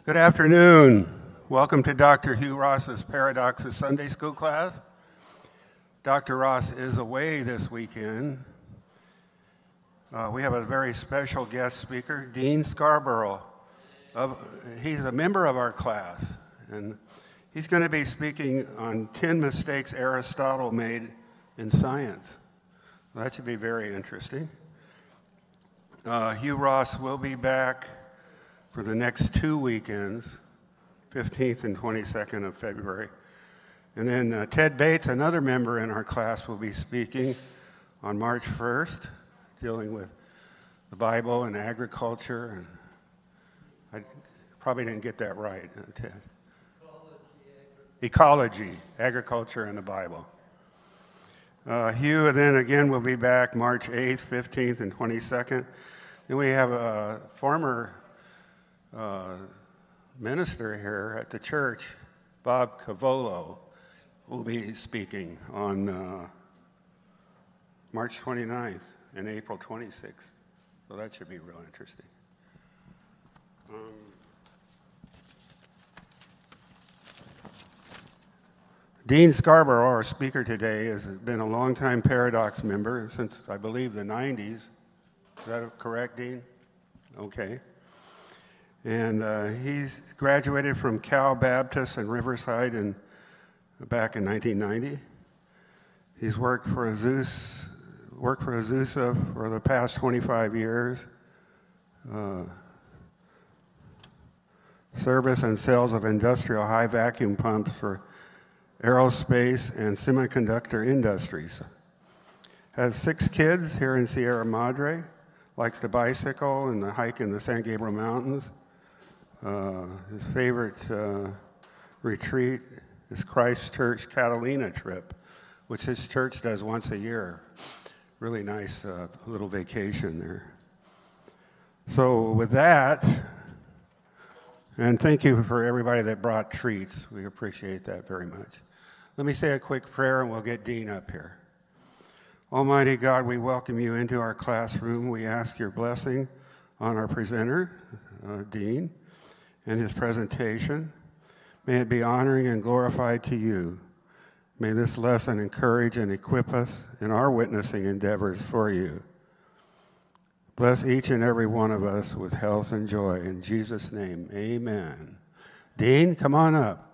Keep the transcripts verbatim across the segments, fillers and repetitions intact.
Good afternoon. Welcome to Doctor Hugh Ross's Paradoxes Sunday School class. Doctor Ross is away this weekend. Uh, we have a very special guest speaker, Dean Scarborough. Of, he's a member of our class, and he's going to be speaking on ten mistakes Aristotle made in science. That should be very interesting. Uh, Hugh Ross will be back for the next two weekends, fifteenth and twenty-second of February. And then uh, Ted Bates, another member in our class, will be speaking on March first, dealing with the Bible and agriculture. And I probably didn't get that right, uh, Ted. Ecology, agriculture, and the Bible. Uh, Hugh then again will be back March eighth, fifteenth, and twenty-second. Then we have a former Uh, minister here at the church, Bob Cavolo, will be speaking on uh, March twenty-ninth and April twenty-sixth. So that should be real interesting. Um, Dean Scarborough, our speaker today, has been a longtime Paradox member since, I believe, the nineties. Is that correct, Dean? Okay. And uh, he's graduated from Cal Baptist in Riverside in, back in nineteen ninety. He's worked for Azusa, worked for Azusa for the past twenty-five years. Uh, service and sales of industrial high vacuum pumps for aerospace and semiconductor industries. Has six kids here in Sierra Madre. Likes to bicycle and the hike in the San Gabriel Mountains. Uh, his favorite uh, retreat is Christ Church Catalina trip, which his church does once a year. Really nice uh, little vacation there. So with that, and thank you for everybody that brought treats. We appreciate that very much. Let me say a quick prayer and we'll get Dean up here. Almighty God, we welcome you into our classroom. We ask your blessing on our presenter, uh, Dean, and his presentation. May it be honoring and glorified to you. May this lesson encourage and equip us in our witnessing endeavors for you. Bless each and every one of us with health and joy. In Jesus' name, amen. Dean, come on up.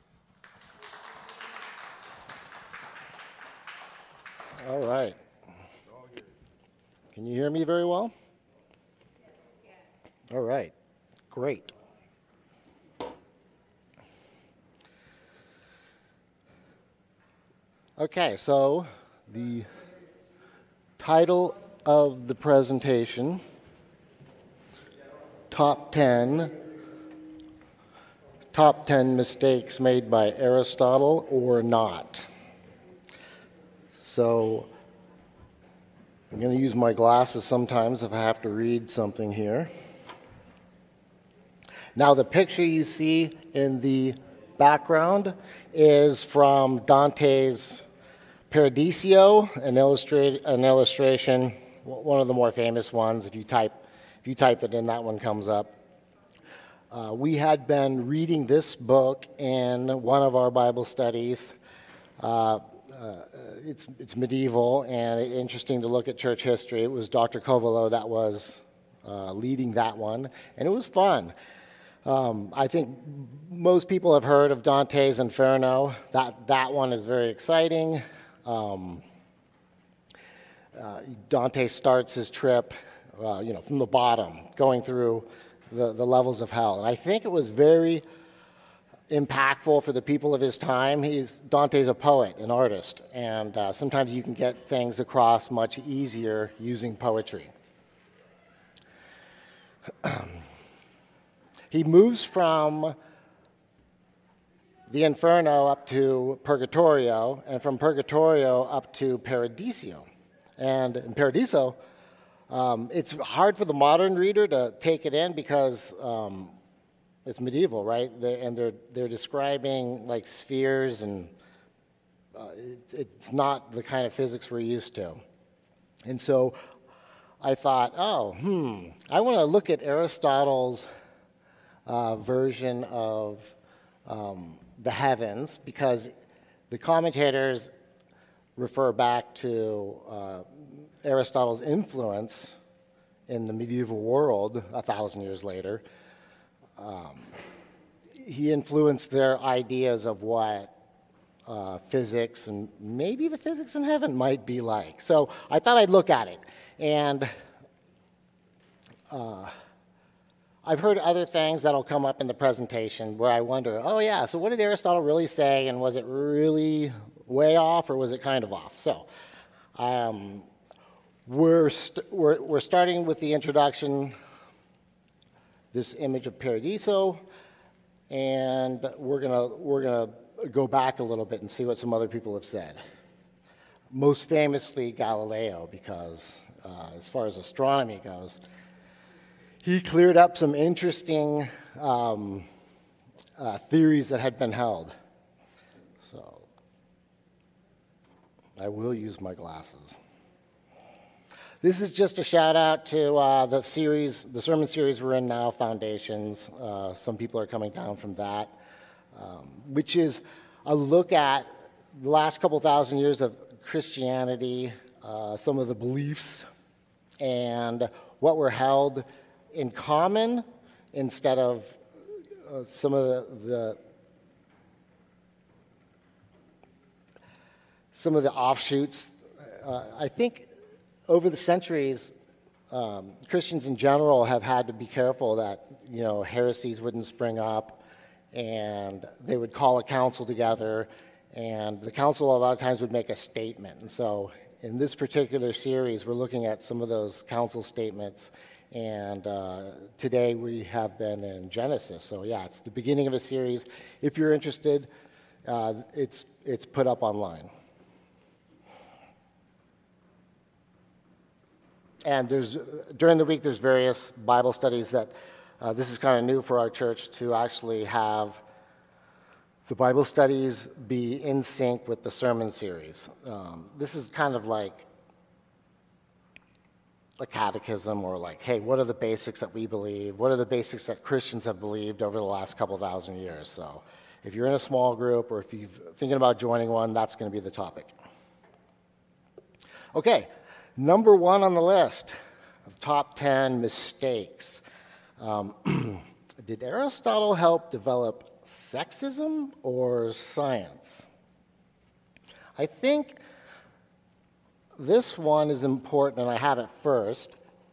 All right. Can you hear me very well? All right. Great. Okay, so the title of the presentation, Top ten, Top ten Mistakes Made by Aristotle or Not. So I'm going to use my glasses sometimes if I have to read something here. Now the picture you see in the background is from Dante's Paradiso, an, illustrate, an illustration, one of the more famous ones. If you type, if you type it in, that one comes up. Uh, we had been reading this book in one of our Bible studies. Uh, uh, it's, it's medieval and interesting to look at church history. It was Doctor Covolo that was uh, leading that one, and it was fun. Um, I think most people have heard of Dante's Inferno. That, that one is very exciting. Um, uh, Dante starts his trip, uh, you know, from the bottom, going through the, the levels of hell. And I think it was very impactful for the people of his time. He's, Dante's a poet, an artist, and uh, sometimes you can get things across much easier using poetry. He moves from the Inferno up to Purgatorio, and from Purgatorio up to Paradiso. And in Paradiso, um, it's hard for the modern reader to take it in because um, it's medieval, right? They're, and they're, they're describing like spheres, and uh, it, it's not the kind of physics we're used to. And so I thought, oh, hmm, I want to look at Aristotle's uh, version of um, the heavens, because the commentators refer back to uh, Aristotle's influence in the medieval world a thousand years later. Um, he influenced their ideas of what uh, physics and maybe the physics in heaven might be like. So I thought I'd look at it. And uh, I've heard other things that'll come up in the presentation where I wonder, oh yeah, so what did Aristotle really say, and was it really way off, or was it kind of off? So um, we're, st we're, we're starting with the introduction, this image of Paradiso, and we're gonna, we're gonna go back a little bit and see what some other people have said. Most famously Galileo, because uh, as far as astronomy goes, he cleared up some interesting um, uh, theories that had been held. So I will use my glasses. This is just a shout out to uh, the series, the sermon series we're in now, Foundations. Uh, some people are coming down from that, um, which is a look at the last couple thousand years of Christianity, uh, some of the beliefs, and what were held in common instead of uh, some of the, the some of the offshoots. Uh, I think over the centuries, um, Christians in general have had to be careful that, you know, heresies wouldn't spring up, and they would call a council together, and the council a lot of times would make a statement. And so in this particular series, we're looking at some of those council statements, and uh, today we have been in Genesis. So yeah, it's the beginning of a series. If you're interested, uh, it's, it's put up online. And there's, during the week, there's various Bible studies that, uh, this is kind of new for our church to actually have the Bible studies be in sync with the sermon series. Um, this is kind of like a catechism, or like, hey, what are the basics that we believe? What are the basics that Christians have believed over the last couple thousand years? So if you're in a small group, or if you're thinking about joining one, that's going to be the topic. Okay. Number one on the list of top ten mistakes. Um, did Aristotle help develop sexism or science? I think this one is important, and I have it first,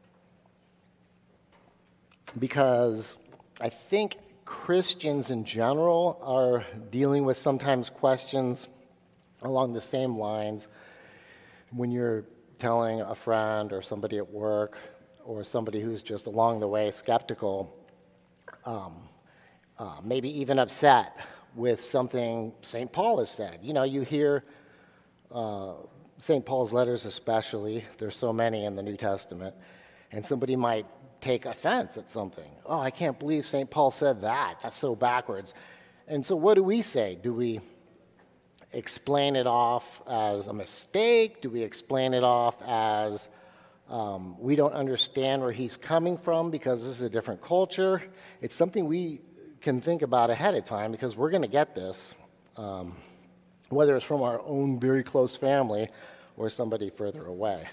because I think Christians in general are dealing with sometimes questions along the same lines. When you're telling a friend or somebody at work or somebody who's just along the way skeptical, um, uh, maybe even upset with something Saint Paul has said. You know, you hear uh, Saint Paul's letters especially, there's so many in the New Testament, and somebody might take offense at something. Oh, I can't believe Saint Paul said that. That's so backwards. And so what do we say? Do we explain it off as a mistake? Do we explain it off as um, we don't understand where he's coming from because this is a different culture? It's something we can think about ahead of time, because we're going to get this, um, whether it's from our own very close family or somebody further away.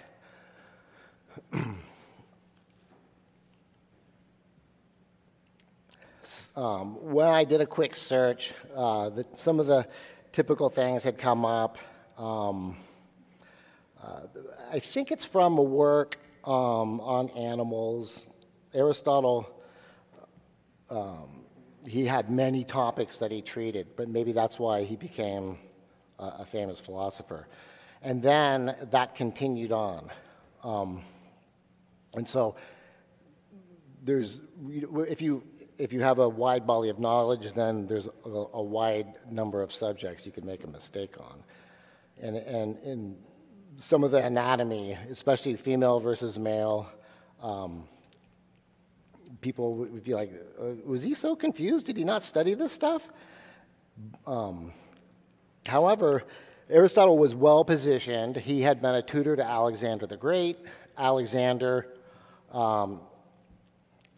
um, when I did a quick search, uh, the, some of the typical things had come up. Um, uh, I think it's from a work um, on animals. Aristotle, um, he had many topics that he treated, but maybe that's why he became a, a famous philosopher. And then that continued on. Um, and so there's, if you If you have a wide body of knowledge, then there's a, a wide number of subjects you could make a mistake on. And, and in some of the anatomy, especially female versus male, um, people would be like, was he so confused? Did he not study this stuff? Um, however, Aristotle was well positioned. He had been a tutor to Alexander the Great. Alexander um,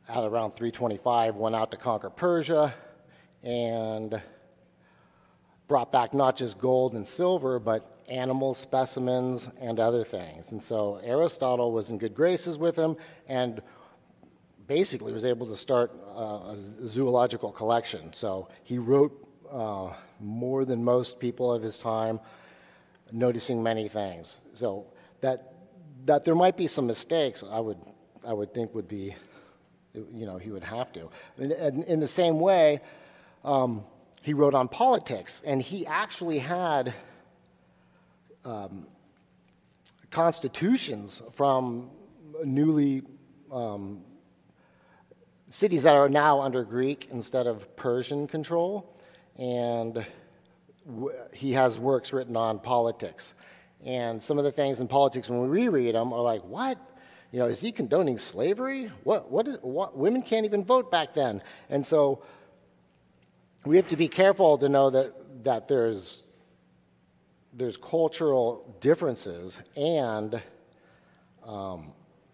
at around three twenty-five, went out to conquer Persia and brought back not just gold and silver, but animal specimens and other things. And so Aristotle was in good graces with him and basically was able to start uh, a zoological collection. So he wrote uh, more than most people of his time, noticing many things. So that that there might be some mistakes, I would I would think would be, you know, he would have to. And, and in the same way, um, he wrote on politics, and he actually had um, constitutions from newly um, cities that are now under Greek instead of Persian control, and w- he has works written on politics. And some of the things in politics, when we reread them, are like, what? You know, is he condoning slavery? What? What? Is, what? Women can't even vote back then. And so we have to be careful to know that that there's there's cultural differences, and um,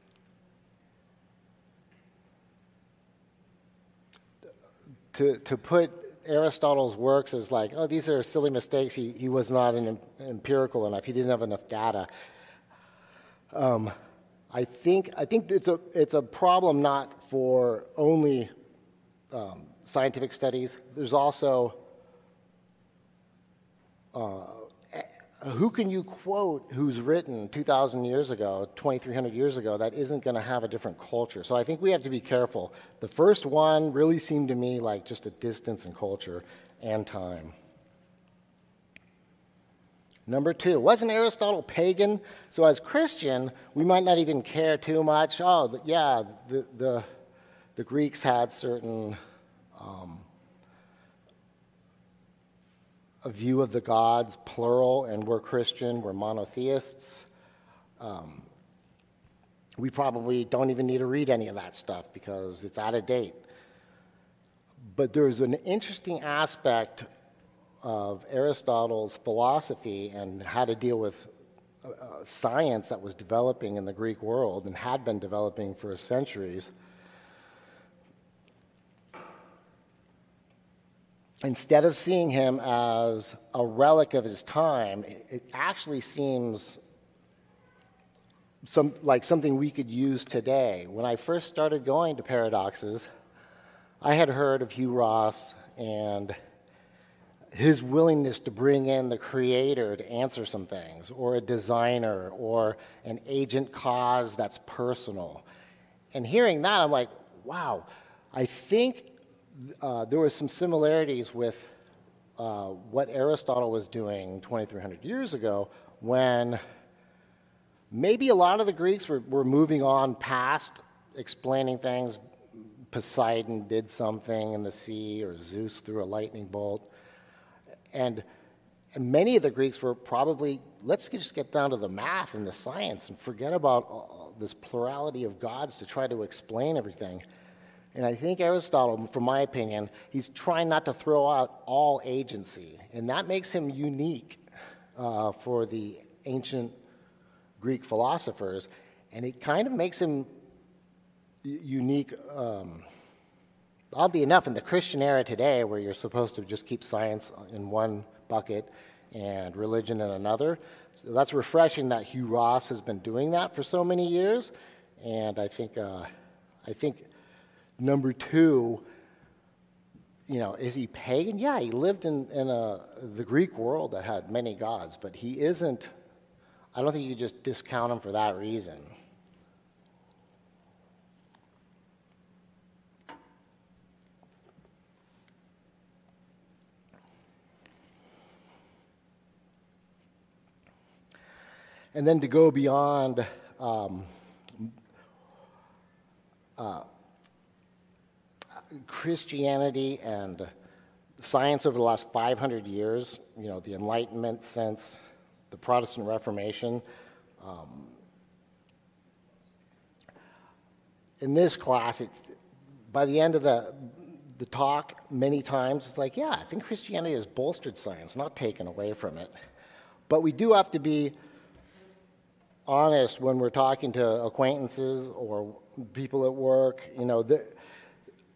to to put Aristotle's works as like, oh, these are silly mistakes. He he was not an empirical enough. He didn't have enough data. Um, I think I think it's a it's a problem not for only um, scientific studies. There's also uh, who can you quote who's written two thousand years ago, twenty-three hundred years ago, that isn't going to have a different culture. So I think we have to be careful. The first one really seemed to me like just a distance in culture and time. Number two, wasn't Aristotle pagan? So as Christian, we might not even care too much. Oh, yeah, the the, the Greeks had certain um, a view of the gods, plural, and we're Christian, we're monotheists. Um, we probably don't even need to read any of that stuff because it's out of date. But there's an interesting aspect of Aristotle's philosophy and how to deal with uh, science that was developing in the Greek world and had been developing for centuries. Instead of seeing him as a relic of his time, it actually seems some, like something we could use today. When I first started going to Paradoxes, I had heard of Hugh Ross and his willingness to bring in the creator to answer some things, or a designer, or an agent cause that's personal. And hearing that, I'm like, wow, I think uh, there were some similarities with uh, what Aristotle was doing twenty-three hundred years ago, when maybe a lot of the Greeks were, were moving on past explaining things. Poseidon did something in the sea, or Zeus threw a lightning bolt. And, and many of the Greeks were probably, let's just get down to the math and the science and forget about all this plurality of gods to try to explain everything. And I think Aristotle, from my opinion, he's trying not to throw out all agency. And that makes him unique uh, for the ancient Greek philosophers. And it kind of makes him unique, um, oddly enough, in the Christian era today, where you're supposed to just keep science in one bucket and religion in another. So that's refreshing that Hugh Ross has been doing that for so many years. And I think, uh, I think number two, you know, is he pagan? Yeah, he lived in, in a, the Greek world that had many gods, but he isn't, I don't think you just discount him for that reason. And then to go beyond um, uh, Christianity and science over the last five hundred years, you know, the Enlightenment since the Protestant Reformation. Um, in this class, it, by the end of the, the talk, many times, it's like, yeah, I think Christianity has bolstered science, not taken away from it. But we do have to be honest when we're talking to acquaintances or people at work. You know, the,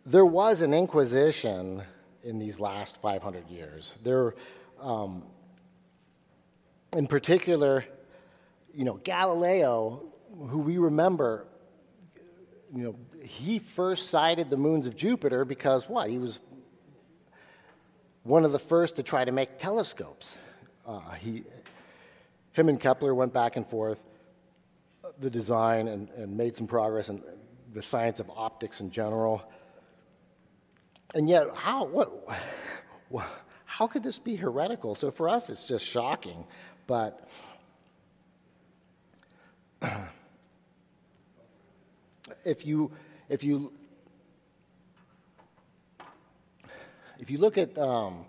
there was an inquisition in these last five hundred years. There, um, in particular, you know, Galileo, who we remember, you know, he first sighted the moons of Jupiter because what? He was one of the first to try to make telescopes. Uh, he, him and Kepler went back and forth, the design, and, and made some progress in the science of optics in general. And yet, how, what, how could this be heretical? So for us, it's just shocking. But if you, if you, if you look at, um,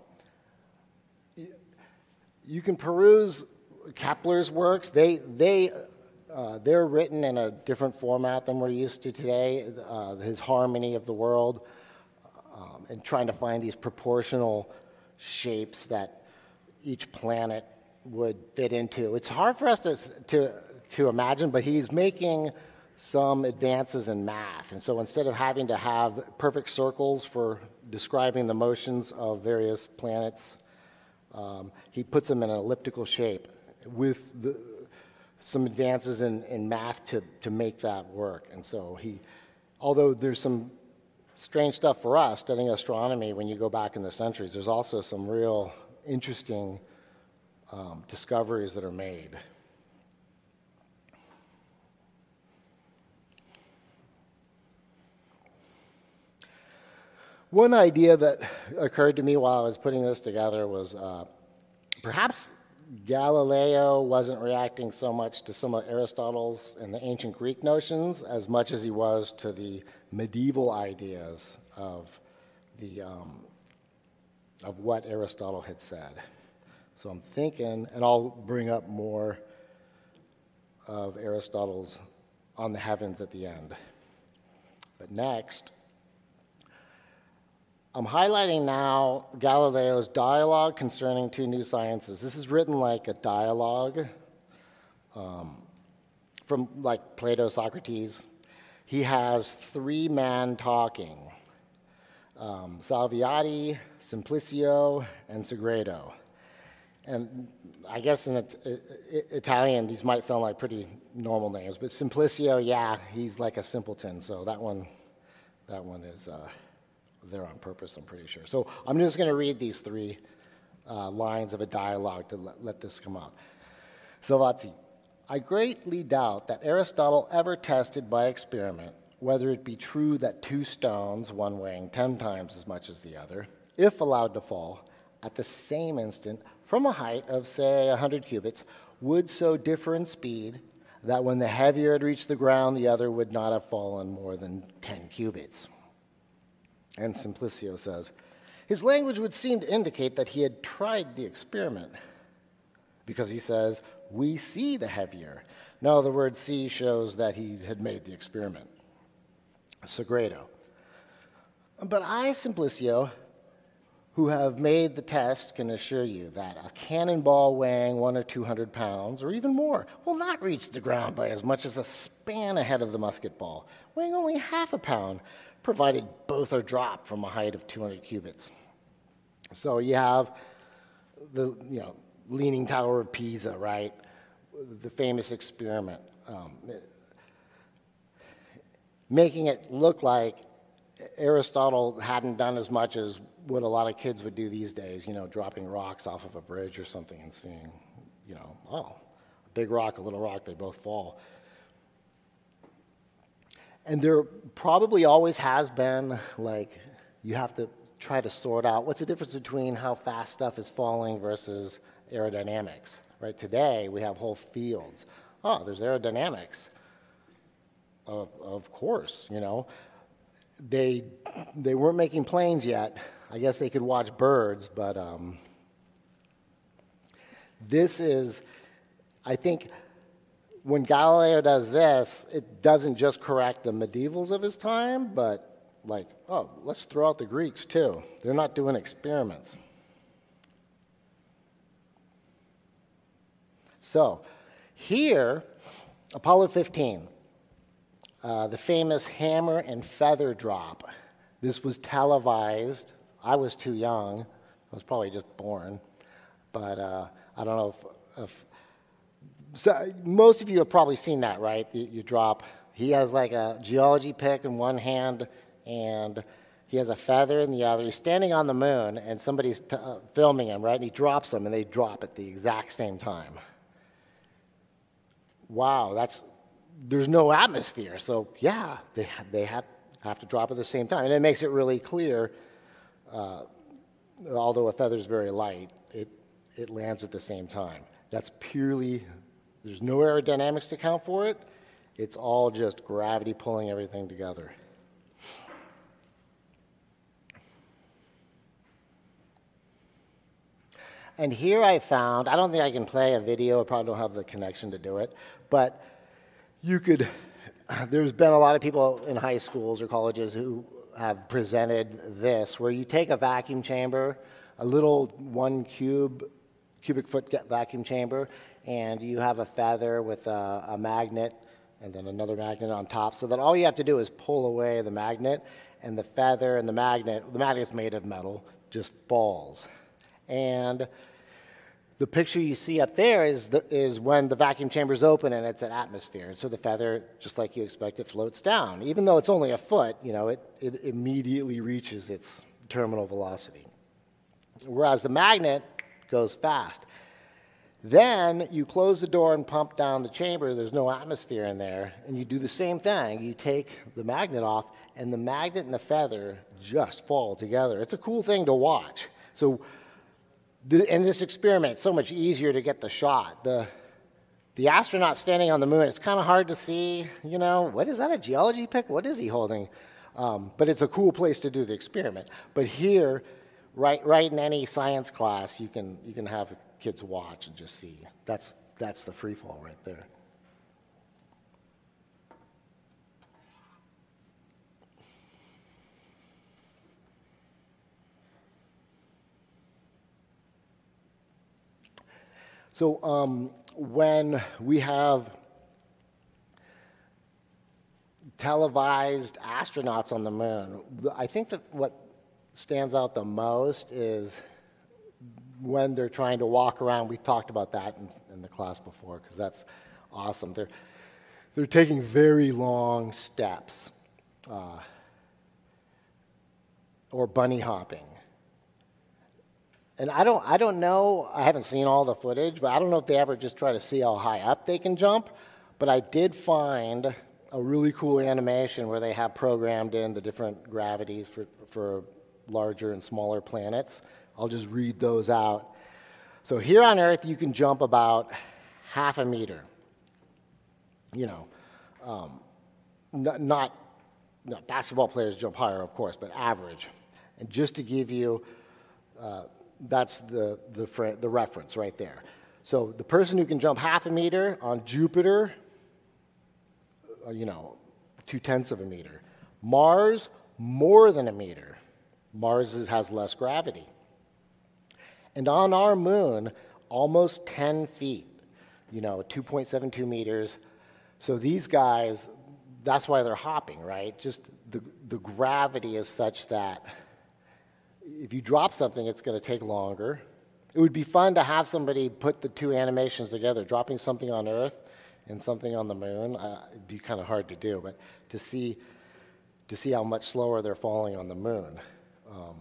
you can peruse Kepler's works. They, they, uh, they're written in a different format than we're used to today. Uh, his Harmony of the World. Um, and trying to find these proportional shapes that each planet would fit into. It's hard for us to, to, to imagine, but he's making some advances in math. And so instead of having to have perfect circles for describing the motions of various planets, um, he puts them in an elliptical shape with the, some advances in, in math to, to make that work. And so he, although there's some strange stuff for us studying astronomy when you go back in the centuries, there's also some real interesting um, discoveries that are made. One idea that occurred to me while I was putting this together was uh, perhaps Galileo wasn't reacting so much to some of Aristotle's and the ancient Greek notions as much as he was to the medieval ideas of the um, of what Aristotle had said. So I'm thinking, and I'll bring up more of Aristotle's On the Heavens at the end. But next, I'm highlighting now Galileo's dialogue concerning two new sciences. This is written like a dialogue um, from like Plato, Socrates. He has three men talking, um, Salviati, Simplicio, and Segredo. And I guess in it, it, Italian, these might sound like pretty normal names, but Simplicio, yeah, he's like a simpleton, so that one, that one is uh, there on purpose, I'm pretty sure. So I'm just going to read these three uh, lines of a dialogue to let, let this come out. Salviati. I greatly doubt that Aristotle ever tested by experiment whether it be true that two stones, one weighing ten times as much as the other, if allowed to fall at the same instant from a height of, say, one hundred cubits, would so differ in speed that when the heavier had reached the ground, the other would not have fallen more than ten cubits. And Simplicio says, his language would seem to indicate that he had tried the experiment, because he says, we see the heavier. No, the word see shows that he had made the experiment. Segredo. But I, Simplicio, who have made the test, can assure you that a cannonball weighing one or two hundred pounds, or even more, will not reach the ground by as much as a span ahead of the musket ball, weighing only half a pound, provided both are dropped from a height of two hundred cubits. So you have the, you know, Leaning Tower of Pisa, right? The famous experiment, um, making it look like Aristotle hadn't done as much as what a lot of kids would do these days, you know, dropping rocks off of a bridge or something and seeing, you know, oh, a big rock, a little rock, they both fall. And there probably always has been, like, you have to try to sort out what's the difference between how fast stuff is falling versus aerodynamics, right? Today, we have whole fields. Oh, there's aerodynamics. Of, of course, you know. They, they weren't making planes yet. I guess they could watch birds, but um, this is, I think, when Galileo does this, it doesn't just correct the medievals of his time, but like, oh, let's throw out the Greeks too. They're not doing experiments. So here, Apollo fifteen, uh, the famous hammer and feather drop. This was televised. I was too young. I was probably just born. But uh, I don't know if, if so most of you have probably seen that, right? You, you drop. He has like a geology pick in one hand, and he has a feather in the other. He's standing on the moon, and somebody's t- uh, filming him, right? And he drops them, and they drop at the exact same time. Wow, that's there's no atmosphere, so yeah, they they have have to drop at the same time, and it makes it really clear. Uh, although a feather is very light, it it lands at the same time. That's purely there's no aerodynamics to account for it. It's all just gravity pulling everything together. And here I found, I don't think I can play a video, I probably don't have the connection to do it, but you could, there's been a lot of people in high schools or colleges who have presented this, where you take a vacuum chamber, a little one cube, cubic foot vacuum chamber, and you have a feather with a, a magnet and then another magnet on top, so that all you have to do is pull away the magnet, and the feather and the magnet, the magnet is made of metal, just falls. And the picture you see up there is, the, is when the vacuum chamber is open and it's an atmosphere. And so the feather, just like you expect, it floats down. Even though it's only a foot, you know, it, it immediately reaches its terminal velocity. Whereas the magnet goes fast. Then you close the door and pump down the chamber. There's no atmosphere in there. And you do the same thing. You take the magnet off, and the magnet and the feather just fall together. It's a cool thing to watch. So in this experiment, it's so much easier to get the shot. The, the astronaut standing on the moon, it's kind of hard to see, you know, what is that, a geology pick? What is he holding? Um, but it's a cool place to do the experiment. But here, right, right in any science class, you can, you can have kids watch and just see. That's, that's the free fall right there. So um, when we have televised astronauts on the moon, I think that what stands out the most is when they're trying to walk around. We've talked about that in, in the class before, because that's awesome. They're, they're taking very long steps, uh, or bunny hopping. And I don't, I don't know, I haven't seen all the footage, but I don't know if they ever just try to see how high up they can jump. But I did find a really cool animation where they have programmed in the different gravities for, for larger and smaller planets. I'll just read those out. So here on Earth, you can jump about half a meter. You know, um, not, not, not basketball players jump higher, of course, but average. And just to give you, uh, that's the, the, fr- the reference right there. So the person who can jump half a meter on Jupiter, uh, you know, two-tenths of a meter. Mars, more than a meter. Mars is, has less gravity. And on our moon, almost ten feet, you know, two point seven two meters. So these guys, that's why they're hopping, right? Just the, the gravity is such that if you drop something, it's going to take longer. It would be fun to have somebody put the two animations together, dropping something on Earth and something on the moon. Uh, it'd be kind of hard to do, but to see, to see how much slower they're falling on the moon. Um,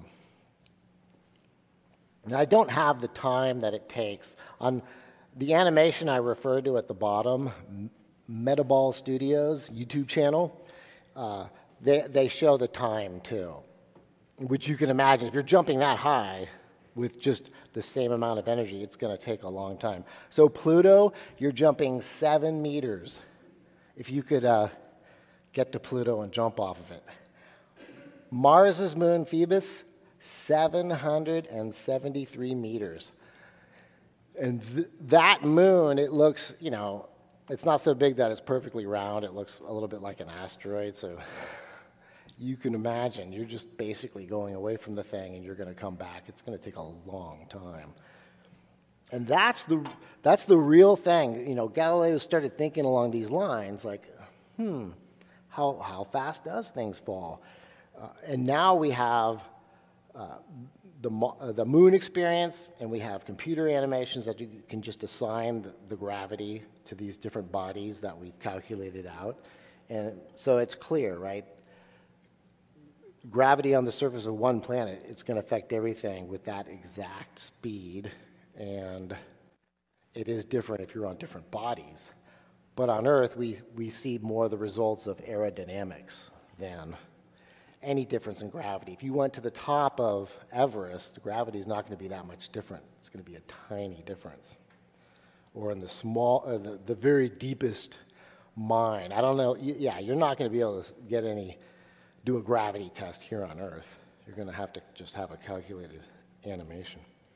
and I don't have the time that it takes. On the animation I referred to at the bottom, Metaball Studios YouTube channel, uh, they, they show the time too, which you can imagine. If you're jumping that high with just the same amount of energy, it's going to take a long time. So Pluto, you're jumping seven meters. If you could uh, get to Pluto and jump off of it. Mars's moon, Phoebus, seven hundred seventy-three meters. And th- that moon, it looks, you know, it's not so big that it's perfectly round. It looks a little bit like an asteroid. So you can imagine you're just basically going away from the thing and you're going to come back. It's going to take a long time. And that's the, that's the real thing. You know, Galileo started thinking along these lines, like, hmm, how, how fast does things fall? Uh, and now we have uh, the, mo- uh, the moon experience, and we have computer animations that you can just assign the, the gravity to these different bodies that we've calculated out. And so it's clear, right? Gravity on the surface of one planet, it's going to affect everything with that exact speed, and it is different if you're on different bodies. But on Earth, we, we see more of the results of aerodynamics than any difference in gravity. If you went to the top of Everest, the gravity is not going to be that much different. It's going to be a tiny difference. Or in the small, uh, the, the very deepest mine. I don't know, yeah, you're not going to be able to get any, do a gravity test here on Earth. You're going to have to just have a calculated animation.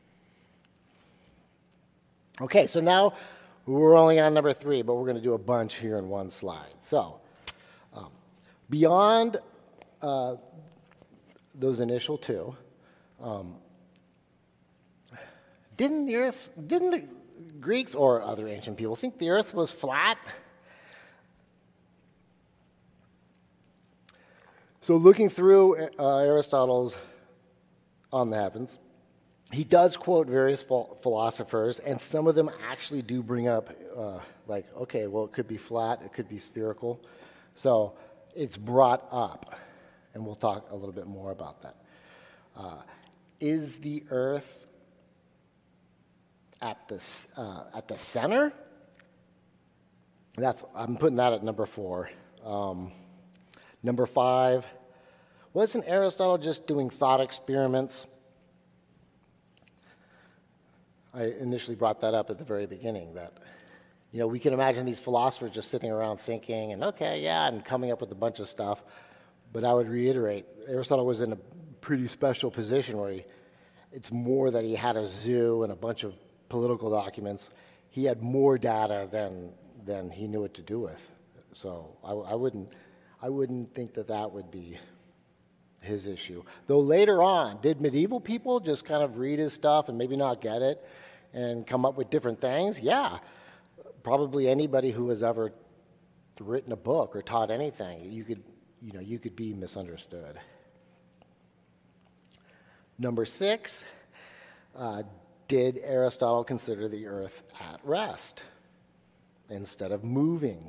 Okay, so now we're only on number three, but we're going to do a bunch here in one slide. So, um, beyond uh, those initial two, um, didn't the Earth, didn't the Greeks or other ancient people think the Earth was flat? So looking through uh, Aristotle's On the Heavens, he does quote various ph- philosophers, and some of them actually do bring up, uh, like, okay, well, it could be flat, it could be spherical. So it's brought up, and we'll talk a little bit more about that. Uh, is the Earth at the, uh, at the center? That's, I'm putting that at number four. Um, number five, wasn't Aristotle just doing thought experiments? I initially brought that up at the very beginning, that, you know, we can imagine these philosophers just sitting around thinking, and okay, yeah, and coming up with a bunch of stuff. But I would reiterate, Aristotle was in a pretty special position where he, it's more that he had a zoo and a bunch of political documents. He had more data than, than he knew what to do with. So I, I wouldn't, I wouldn't think that that would be his issue. Though later on, did medieval people just kind of read his stuff and maybe not get it and come up with different things? Yeah. Probably anybody who has ever written a book or taught anything, you could, you know, you could be misunderstood. Number six, uh, did Aristotle consider the Earth at rest instead of moving?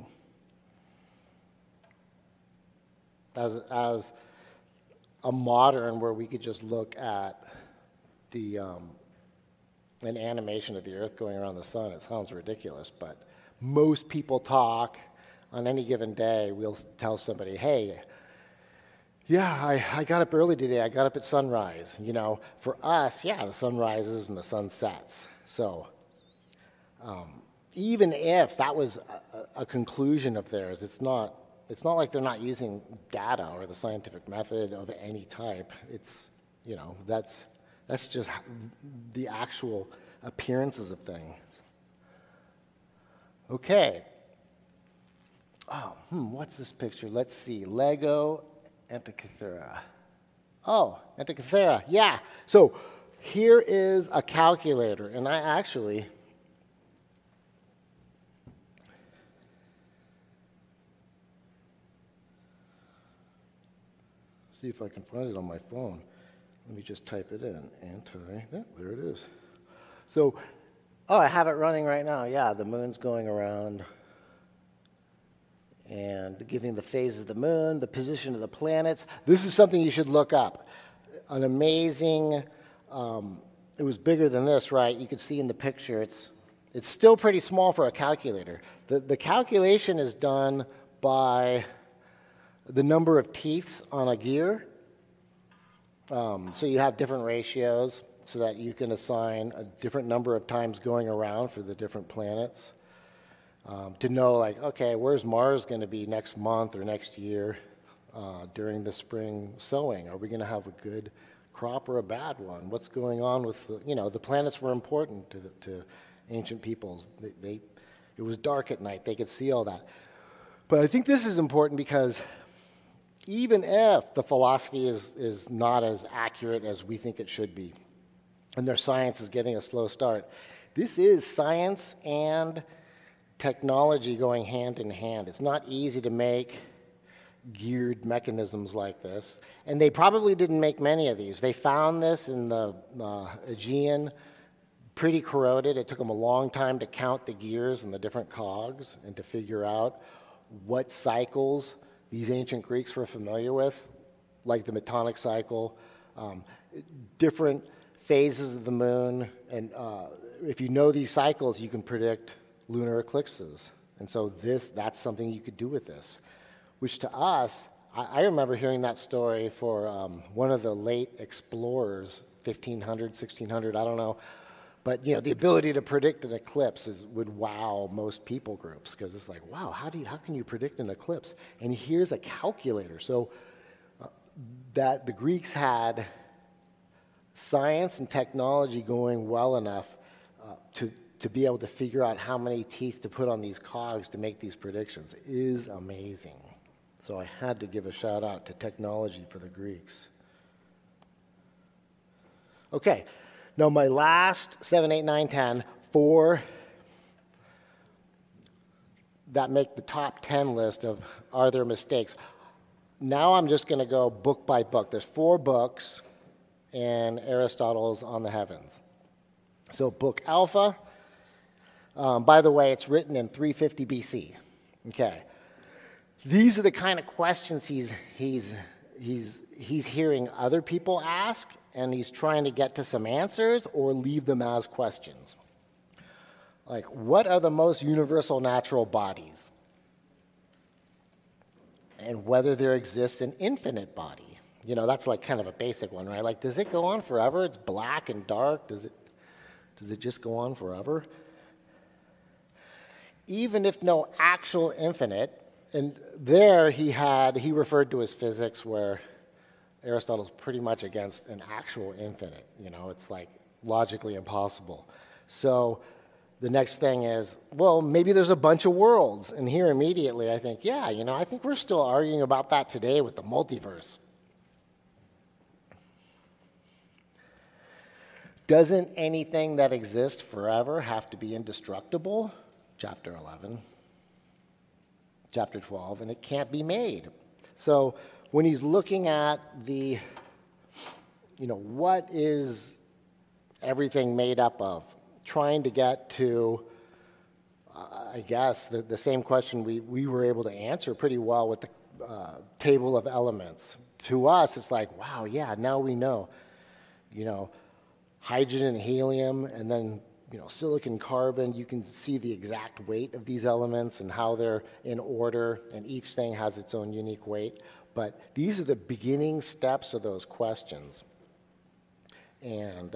As, as a modern where we could just look at the um, an animation of the Earth going around the sun, it sounds ridiculous, but most people talk on any given day. We'll tell somebody, hey, yeah, I, I got up early today. I got up at sunrise. You know, for us, yeah, the sun rises and the sun sets. So um, even if that was a, a conclusion of theirs, it's not It's not like they're not using data or the scientific method of any type. It's, you know, that's, that's just the actual appearances of things. Okay. Oh, hmm, what's this picture? Let's see. Lego Antikythera. Oh, Antikythera, yeah. So here is a calculator, and I actually... see if I can find it on my phone. Let me just type it in. Anti, yeah, there it is. So, oh, I have it running right now. Yeah, the moon's going around and giving the phases of the moon, the position of the planets. This is something you should look up. An amazing, um, it was bigger than this, right? You can see in the picture, it's, it's still pretty small for a calculator. The, the calculation is done by the number of teeths on a gear. Um, so you have different ratios so that you can assign a different number of times going around for the different planets. Um, to know, like, okay, where's Mars going to be next month or next year uh, during the spring sowing? Are we going to have a good crop or a bad one? What's going on with, the, you know, the planets were important to, the, to ancient peoples. They, they, it was dark at night. They could see all that. But I think this is important because even if the philosophy is, is not as accurate as we think it should be, and their science is getting a slow start, this is science and technology going hand in hand. It's not easy to make geared mechanisms like this. And they probably didn't make many of these. They found this in the uh, Aegean, pretty corroded. It took them a long time to count the gears and the different cogs and to figure out what cycles these ancient Greeks were familiar with, like the Metonic cycle, um, different phases of the moon. And uh, if you know these cycles, you can predict lunar eclipses. And so this, that's something you could do with this, which to us, I, I remember hearing that story for um, one of the late explorers, fifteen hundred, sixteen hundred, I don't know. But, you know, the ability to predict an eclipse is, would wow most people groups, because it's like, wow, how do you, how can you predict an eclipse? And here's a calculator. So uh, that the Greeks had science and technology going well enough uh, to, to be able to figure out how many teeth to put on these cogs to make these predictions is amazing. So I had to give a shout out to technology for the Greeks. Okay. Now, my last seven, eight, nine, ten, four that make the top ten list of are there mistakes. Now I'm just going to go book by book. There's four books in Aristotle's On the Heavens. So book Alpha, um, by the way, it's written in three fifty B C. Okay. These are the kind of questions he's, he's, he's, he's hearing other people ask, and he's trying to get to some answers or leave them as questions. Like, what are the most universal natural bodies? And whether there exists an infinite body. You know, that's like kind of a basic one, right? Like, does it go on forever? It's black and dark. Does it, does it just go on forever? Even if no actual infinite, and there he had, he referred to his physics where Aristotle's pretty much against an actual infinite. You know, it's like logically impossible. So the next thing is, well, maybe there's a bunch of worlds. And here immediately I think, yeah, you know, I think we're still arguing about that today with the multiverse. Doesn't anything that exists forever have to be indestructible? Chapter eleven. Chapter twelve, and it can't be made. So when he's looking at the, you know, what is everything made up of, trying to get to, uh, I guess, the, the same question we, we were able to answer pretty well with the uh, table of elements. To us, it's like, wow, yeah, now we know, you know, hydrogen and helium, and then, you know, silicon, carbon, you can see the exact weight of these elements and how they're in order, and each thing has its own unique weight. But these are the beginning steps of those questions. And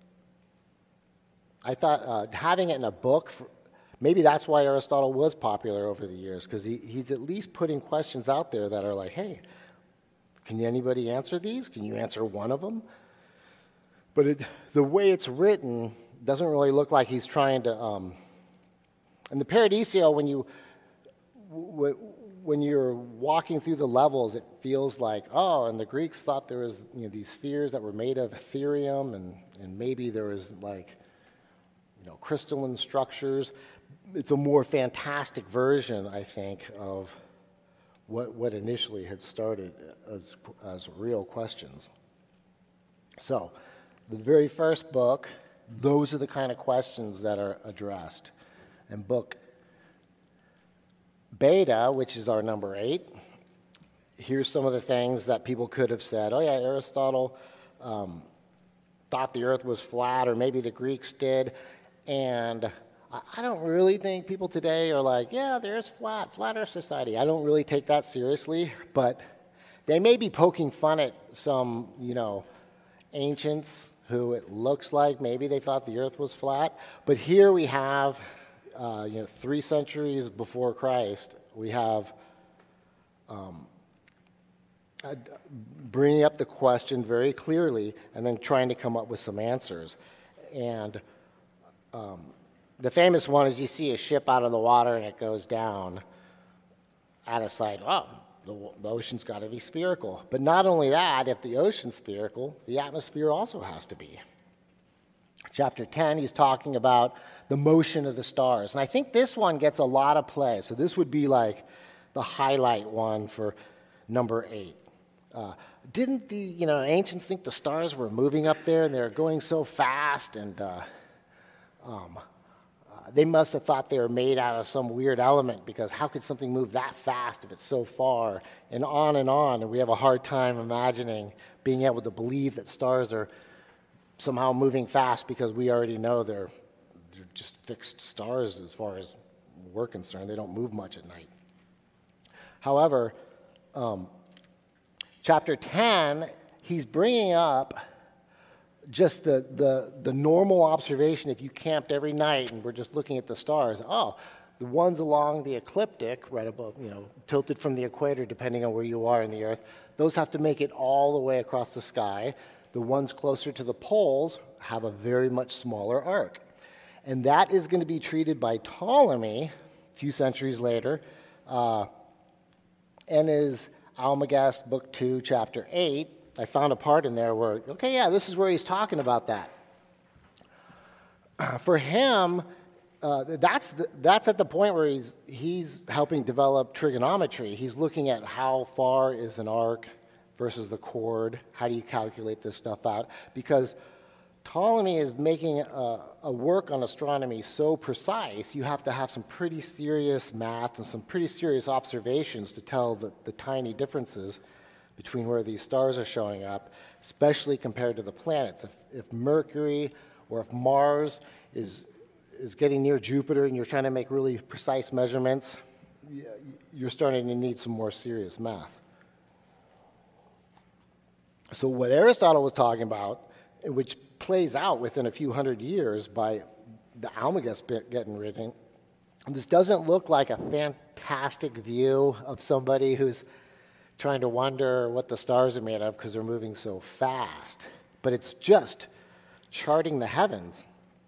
I thought uh, having it in a book, for, maybe that's why Aristotle was popular over the years, because he, he's at least putting questions out there that are like, hey, can anybody answer these? Can you answer one of them? But it, the way it's written doesn't really look like he's trying to... Um, and the Paradisio, when you... W- when you're walking through the levels, it feels like, oh, and the Greeks thought there was, you know, these spheres that were made of Ethereum, and, and maybe there was like, you know, crystalline structures. It's a more fantastic version, I think, of what, what initially had started as, as real questions. So, the very first book, those are the kind of questions that are addressed. And book Beta, which is our number eight, here's some of the things that people could have said. Oh yeah, Aristotle um, thought the earth was flat, or maybe the Greeks did. And I don't really think people today are like, yeah, the earth's flat, flat earth society. I don't really take that seriously, but they may be poking fun at some, you know, ancients who it looks like maybe they thought the earth was flat. But here we have Uh, you know, three centuries before Christ, we have um, uh, bringing up the question very clearly and then trying to come up with some answers. And um, the famous one is you see a ship out of the water and it goes down out of sight. Oh, the, the ocean's got to be spherical. But not only that, if the ocean's spherical, the atmosphere also has to be. Chapter ten, he's talking about the motion of the stars. And I think this one gets a lot of play. So this would be like the highlight one for number eight. Uh, didn't the you know ancients think the stars were moving up there and they're going so fast, and uh, um, uh, they must have thought they were made out of some weird element, because how could something move that fast if it's so far? And on and on, and we have a hard time imagining being able to believe that stars are somehow moving fast, because we already know they're they're just fixed stars as far as we're concerned. They don't move much at night. However, um, chapter ten, he's bringing up just the, the, the normal observation if you camped every night and we're just looking at the stars. Oh, the ones along the ecliptic, right above, you know, tilted from the equator, depending on where you are in the Earth, those have to make it all the way across the sky. The ones closer to the poles have a very much smaller arc. And that is going to be treated by Ptolemy a few centuries later, uh, and is Almagest, Book two, Chapter eight. I found a part in there where, okay, yeah, this is where he's talking about that. For him, uh, that's, the, that's at the point where he's, he's helping develop trigonometry. He's looking at how far is an arc versus the chord. How do you calculate this stuff out? Because Ptolemy is making a, a work on astronomy so precise, you have to have some pretty serious math and some pretty serious observations to tell the, the tiny differences between where these stars are showing up, especially compared to the planets. If, if Mercury or if Mars is, is getting near Jupiter and you're trying to make really precise measurements, you're starting to need some more serious math. So what Aristotle was talking about, which plays out within a few hundred years by the Almagest bit getting written, this doesn't look like a fantastic view of somebody who's trying to wonder what the stars are made of because they're moving so fast. But it's just charting the heavens.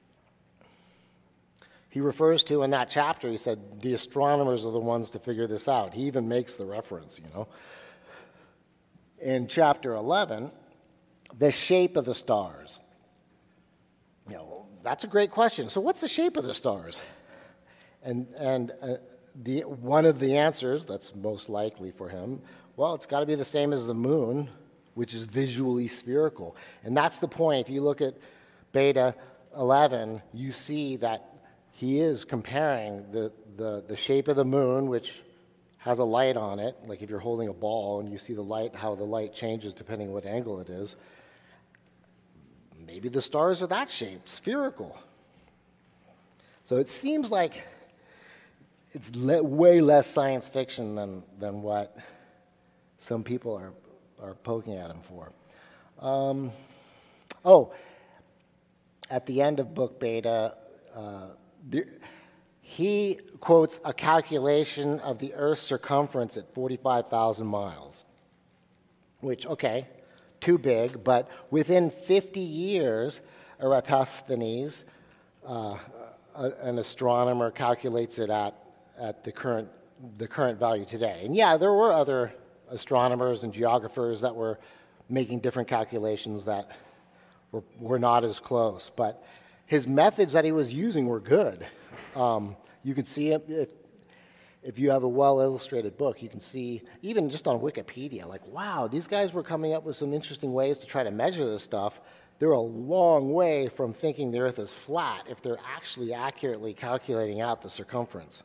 He refers to in that chapter, he said, the astronomers are the ones to figure this out. He even makes the reference, you know. In chapter eleven, the shape of the stars. You know, that's a great question. So what's the shape of the stars? And, and uh, the, one of the answers that's most likely for him, well, it's got to be the same as the moon, which is visually spherical. And that's the point. If you look at Beta eleven, you see that he is comparing the, the, the shape of the moon, which has a light on it, like if you're holding a ball and you see the light, how the light changes depending what angle it is. Maybe the stars are that shape, spherical. So it seems like it's le- way less science fiction than, than what some people are, are poking at him for. Um, oh, at the end of Book Beta, uh, the, he quotes a calculation of the Earth's circumference at forty-five thousand miles, which, okay, too big, but within fifty years, Eratosthenes, uh, an astronomer, calculates it at, at the current, the current value today. And yeah, there were other astronomers and geographers that were making different calculations that were, were not as close, but his methods that he was using were good. Um, you can see it if, if you have a well-illustrated book, you can see, even just on Wikipedia, like, wow, these guys were coming up with some interesting ways to try to measure this stuff. They're a long way from thinking the Earth is flat if they're actually accurately calculating out the circumference.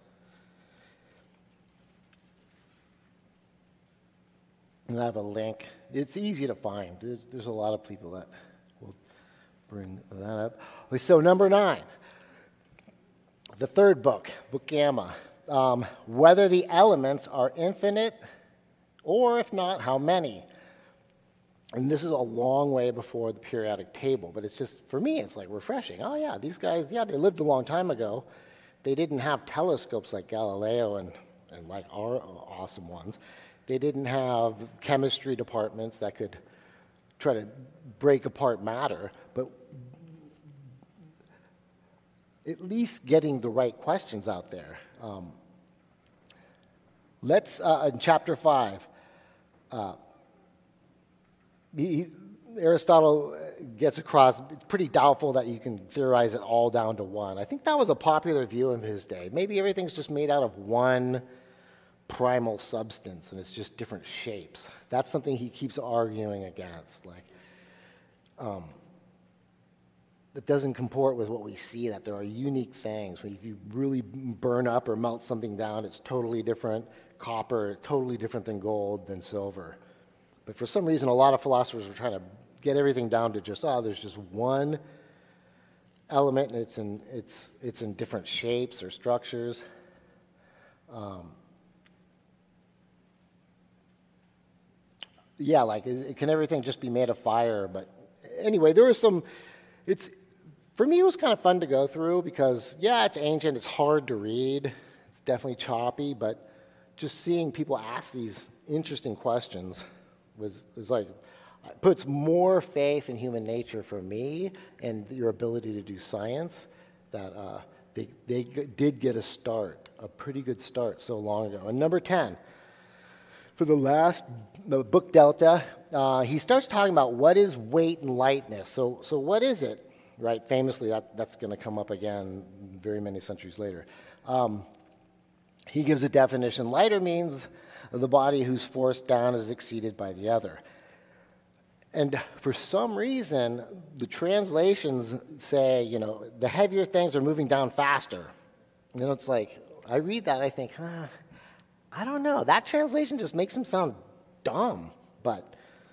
And I have a link. It's easy to find. There's, there's a lot of people that will bring that up. Okay, so number nine, the third book, Book Gamma. Um, whether the elements are infinite, or if not, how many. And this is a long way before the periodic table, but it's just, for me, it's like refreshing. Oh yeah, these guys, yeah, they lived a long time ago. They didn't have telescopes like Galileo and, and like our awesome ones. They didn't have chemistry departments that could try to break apart matter, but at least getting the right questions out there. Um, let's, uh, in chapter five, uh, he, Aristotle gets across, it's pretty doubtful that you can theorize it all down to one. I think that was a popular view of his day. Maybe everything's just made out of one primal substance and it's just different shapes. That's something he keeps arguing against. Like, um, that doesn't comport with what we see, that there are unique things. When if you really burn up or melt something down, it's totally different. Copper, totally different than gold, than silver. But for some reason, a lot of philosophers were trying to get everything down to just, oh, there's just one element and it's in, it's, it's in different shapes or structures. Um, yeah, like, it, can everything just be made of fire? But anyway, there was some, it's, for me, it was kind of fun to go through because, yeah, it's ancient, it's hard to read, it's definitely choppy, but just seeing people ask these interesting questions was, was like, puts more faith in human nature for me and your ability to do science that uh, they, they did get a start, a pretty good start so long ago. And number ten, for the last, the book Delta, uh, he starts talking about what is weight and lightness. So, so what is it? Right, famously, that, that's going to come up again very many centuries later. Um, he gives a definition. Lighter means the body whose force down is exceeded by the other. And for some reason, the translations say, you know, the heavier things are moving down faster. You know, it's like, I read that, I think, huh, I don't know. That translation just makes him sound dumb, but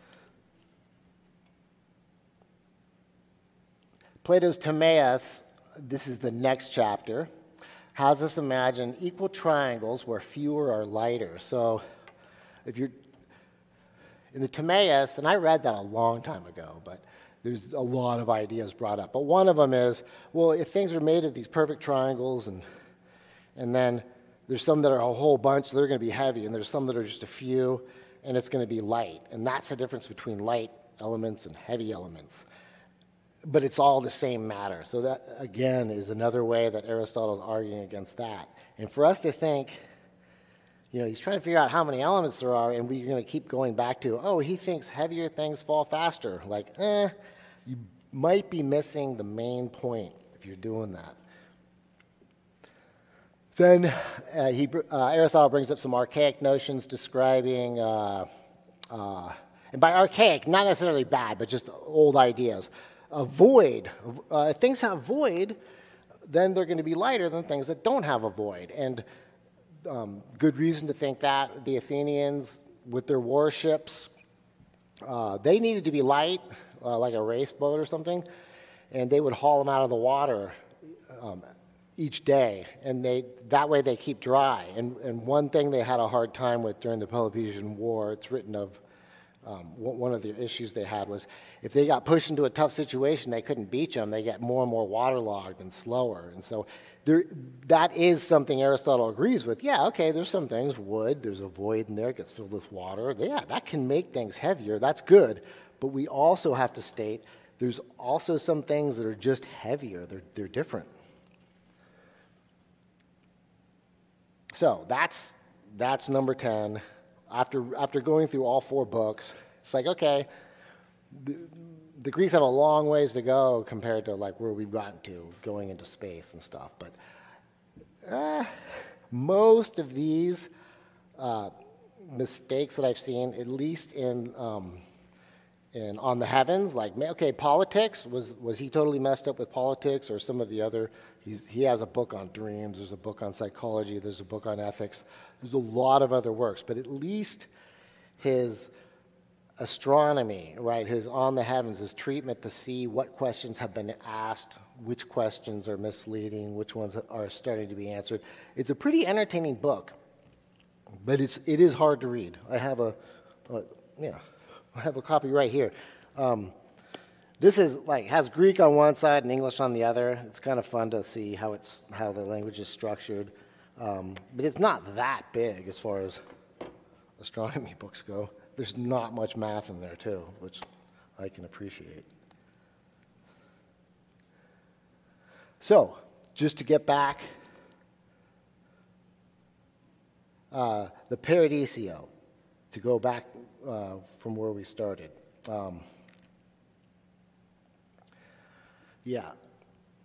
Plato's Timaeus, this is the next chapter, has us imagine equal triangles where fewer are lighter. So if you're in the Timaeus, and I read that a long time ago, but there's a lot of ideas brought up. But one of them is, well, if things are made of these perfect triangles, and and then there's some that are a whole bunch, they're going to be heavy, and there's some that are just a few, and it's going to be light. And that's the difference between light elements and heavy elements. But it's all the same matter. So that, again, is another way that Aristotle's arguing against that. And for us to think, you know, he's trying to figure out how many elements there are, and we're going to keep going back to, oh, he thinks heavier things fall faster. Like, eh, you might be missing the main point if you're doing that. Then uh, he, uh, Aristotle brings up some archaic notions describing, uh, uh, and by archaic, not necessarily bad, but just old ideas. A void, uh, if things have void, then they're going to be lighter than things that don't have a void. And um, good reason to think that. The Athenians, with their warships, uh, they needed to be light, uh, like a race boat or something, and they would haul them out of the water um, each day, and they that way they keep dry. And, and one thing they had a hard time with during the Peloponnesian War, it's written of, Um, one of the issues they had was if they got pushed into a tough situation, they couldn't beach them. They get more and more waterlogged and slower. And so there, that is something Aristotle agrees with. Yeah, okay, there's some things, wood, there's a void in there, it gets filled with water. Yeah, that can make things heavier. That's good. But we also have to state there's also some things that are just heavier. They're, they're different. So that's, that's number ten. After, after going through all four books, it's like, okay, the, the Greeks have a long ways to go compared to like where we've gotten to going into space and stuff. But uh, most of these uh, mistakes that I've seen, at least in, um, in On the Heavens, like, okay, politics, was, was he totally messed up with politics or some of the other, he's, he has a book on dreams, there's a book on psychology, there's a book on ethics. There's a lot of other works, but at least his astronomy, right, his On the Heavens, his treatment to see what questions have been asked, which questions are misleading, which ones are starting to be answered. It's a pretty entertaining book, but it's, it is hard to read. I have a, a yeah, I have a copy right here. Um, this is like has Greek on one side and English on the other. It's kind of fun to see how it's how the language is structured. Um, but it's not that big as far as astronomy books go. There's not much math in there, too, which I can appreciate. So, just to get back, uh, the Paradisio, to go back uh, from where we started. Um, yeah.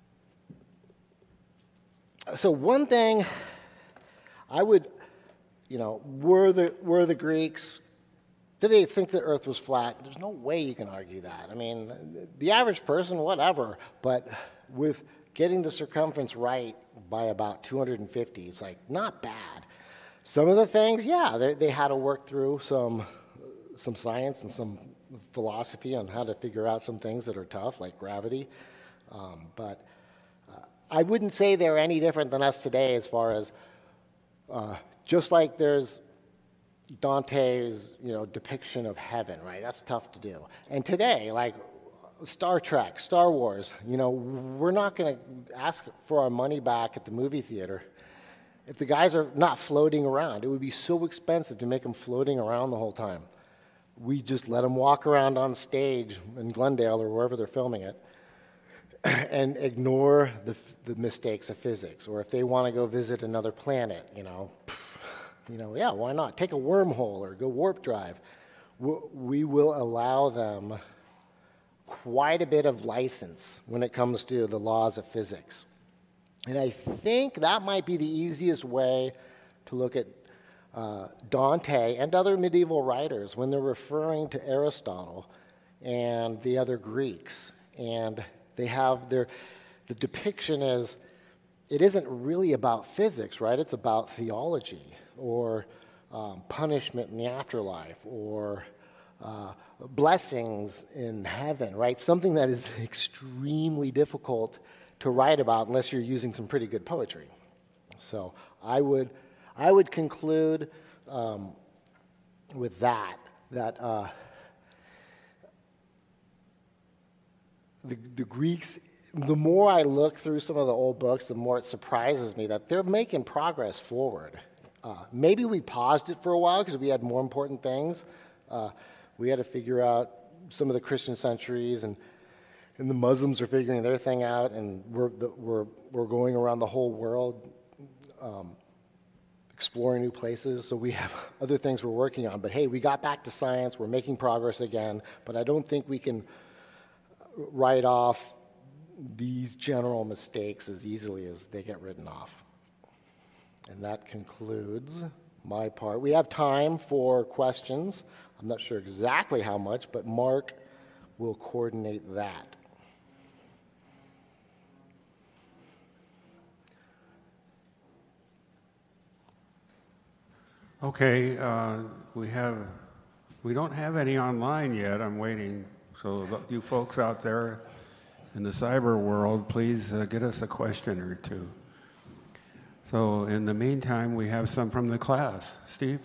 So one thing I would, you know, were the, were the Greeks, did they think the earth was flat? There's no way you can argue that. I mean, the average person, whatever, but with getting the circumference right by about two hundred fifty, it's like not bad. Some of the things, yeah, they, they had to work through some, some science and some philosophy on how to figure out some things that are tough, like gravity. Um, but uh, I wouldn't say they're any different than us today as far as, uh, just like there's Dante's, you know, depiction of heaven, right? That's tough to do. And today, like Star Trek, Star Wars, you know, we're not going to ask for our money back at the movie theater if the guys are not floating around. It would be so expensive to make them floating around the whole time. We just let them walk around on stage in Glendale or wherever they're filming it and ignore the, the mistakes of physics. Or if they want to go visit another planet, you know, you know, yeah, why not? Take a wormhole or go warp drive. We will allow them quite a bit of license when it comes to the laws of physics. And I think that might be the easiest way to look at uh, Dante and other medieval writers when they're referring to Aristotle and the other Greeks. And they have their, the depiction is, it isn't really about physics, right? It's about theology or um, punishment in the afterlife or uh, blessings in heaven, right? Something that is extremely difficult to write about unless you're using some pretty good poetry. So I would, I would conclude um, with that, that uh, the, the Greeks, the more I look through some of the old books, the more it surprises me that they're making progress forward. Uh, maybe we paused it for a while because we had more important things. Uh, we had to figure out some of the Christian centuries, and and the Muslims are figuring their thing out, and we're the, we're we're going around the whole world, um, exploring new places. So we have other things we're working on. But hey, we got back to science. We're making progress again. But I don't think we can write off these general mistakes as easily as they get written off. And that concludes my part. We have time for questions. I'm not sure exactly how much, but Mark will coordinate that. Okay, uh, we have, we don't have any online yet. I'm waiting. So you folks out there in the cyber world, please uh, get us a question or two. So in the meantime, we have some from the class. Steve?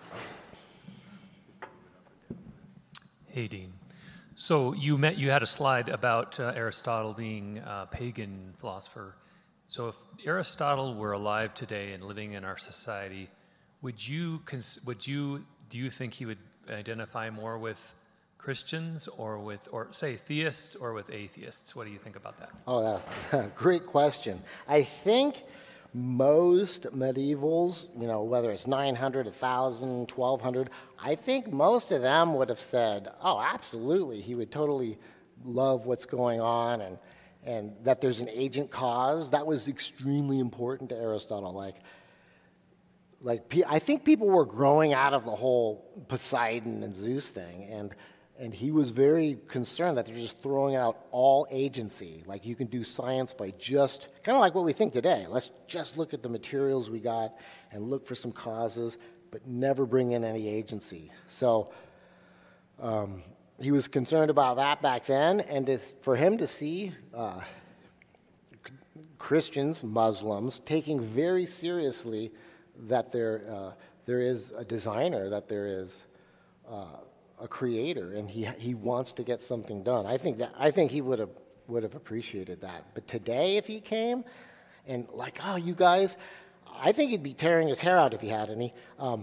Hey, Dean. So you met, you had a slide about uh, Aristotle being a pagan philosopher. So if Aristotle were alive today and living in our society, would you, cons- would you, do you think he would identify more with Christians or with, or say theists or with atheists? What do you think about that? Oh, that's great question. I think most medievals, you know, whether it's nine hundred, one thousand, twelve hundred, I think most of them would have said, oh, absolutely, he would totally love what's going on, and, and that there's an agent cause. That was extremely important to Aristotle. Like, like I think people were growing out of the whole Poseidon and Zeus thing, and and he was very concerned that they're just throwing out all agency. Like, you can do science by just, kind of like what we think today. Let's just look at the materials we got and look for some causes, but never bring in any agency. So um, he was concerned about that back then, and to, for him to see uh, Christians, Muslims, taking very seriously that there, uh, there is a designer, that there is uh, a creator, and he he wants to get something done. I think that I think he would have would have appreciated that. But today, if he came, and like, oh, you guys, I think he'd be tearing his hair out if he had any. Um,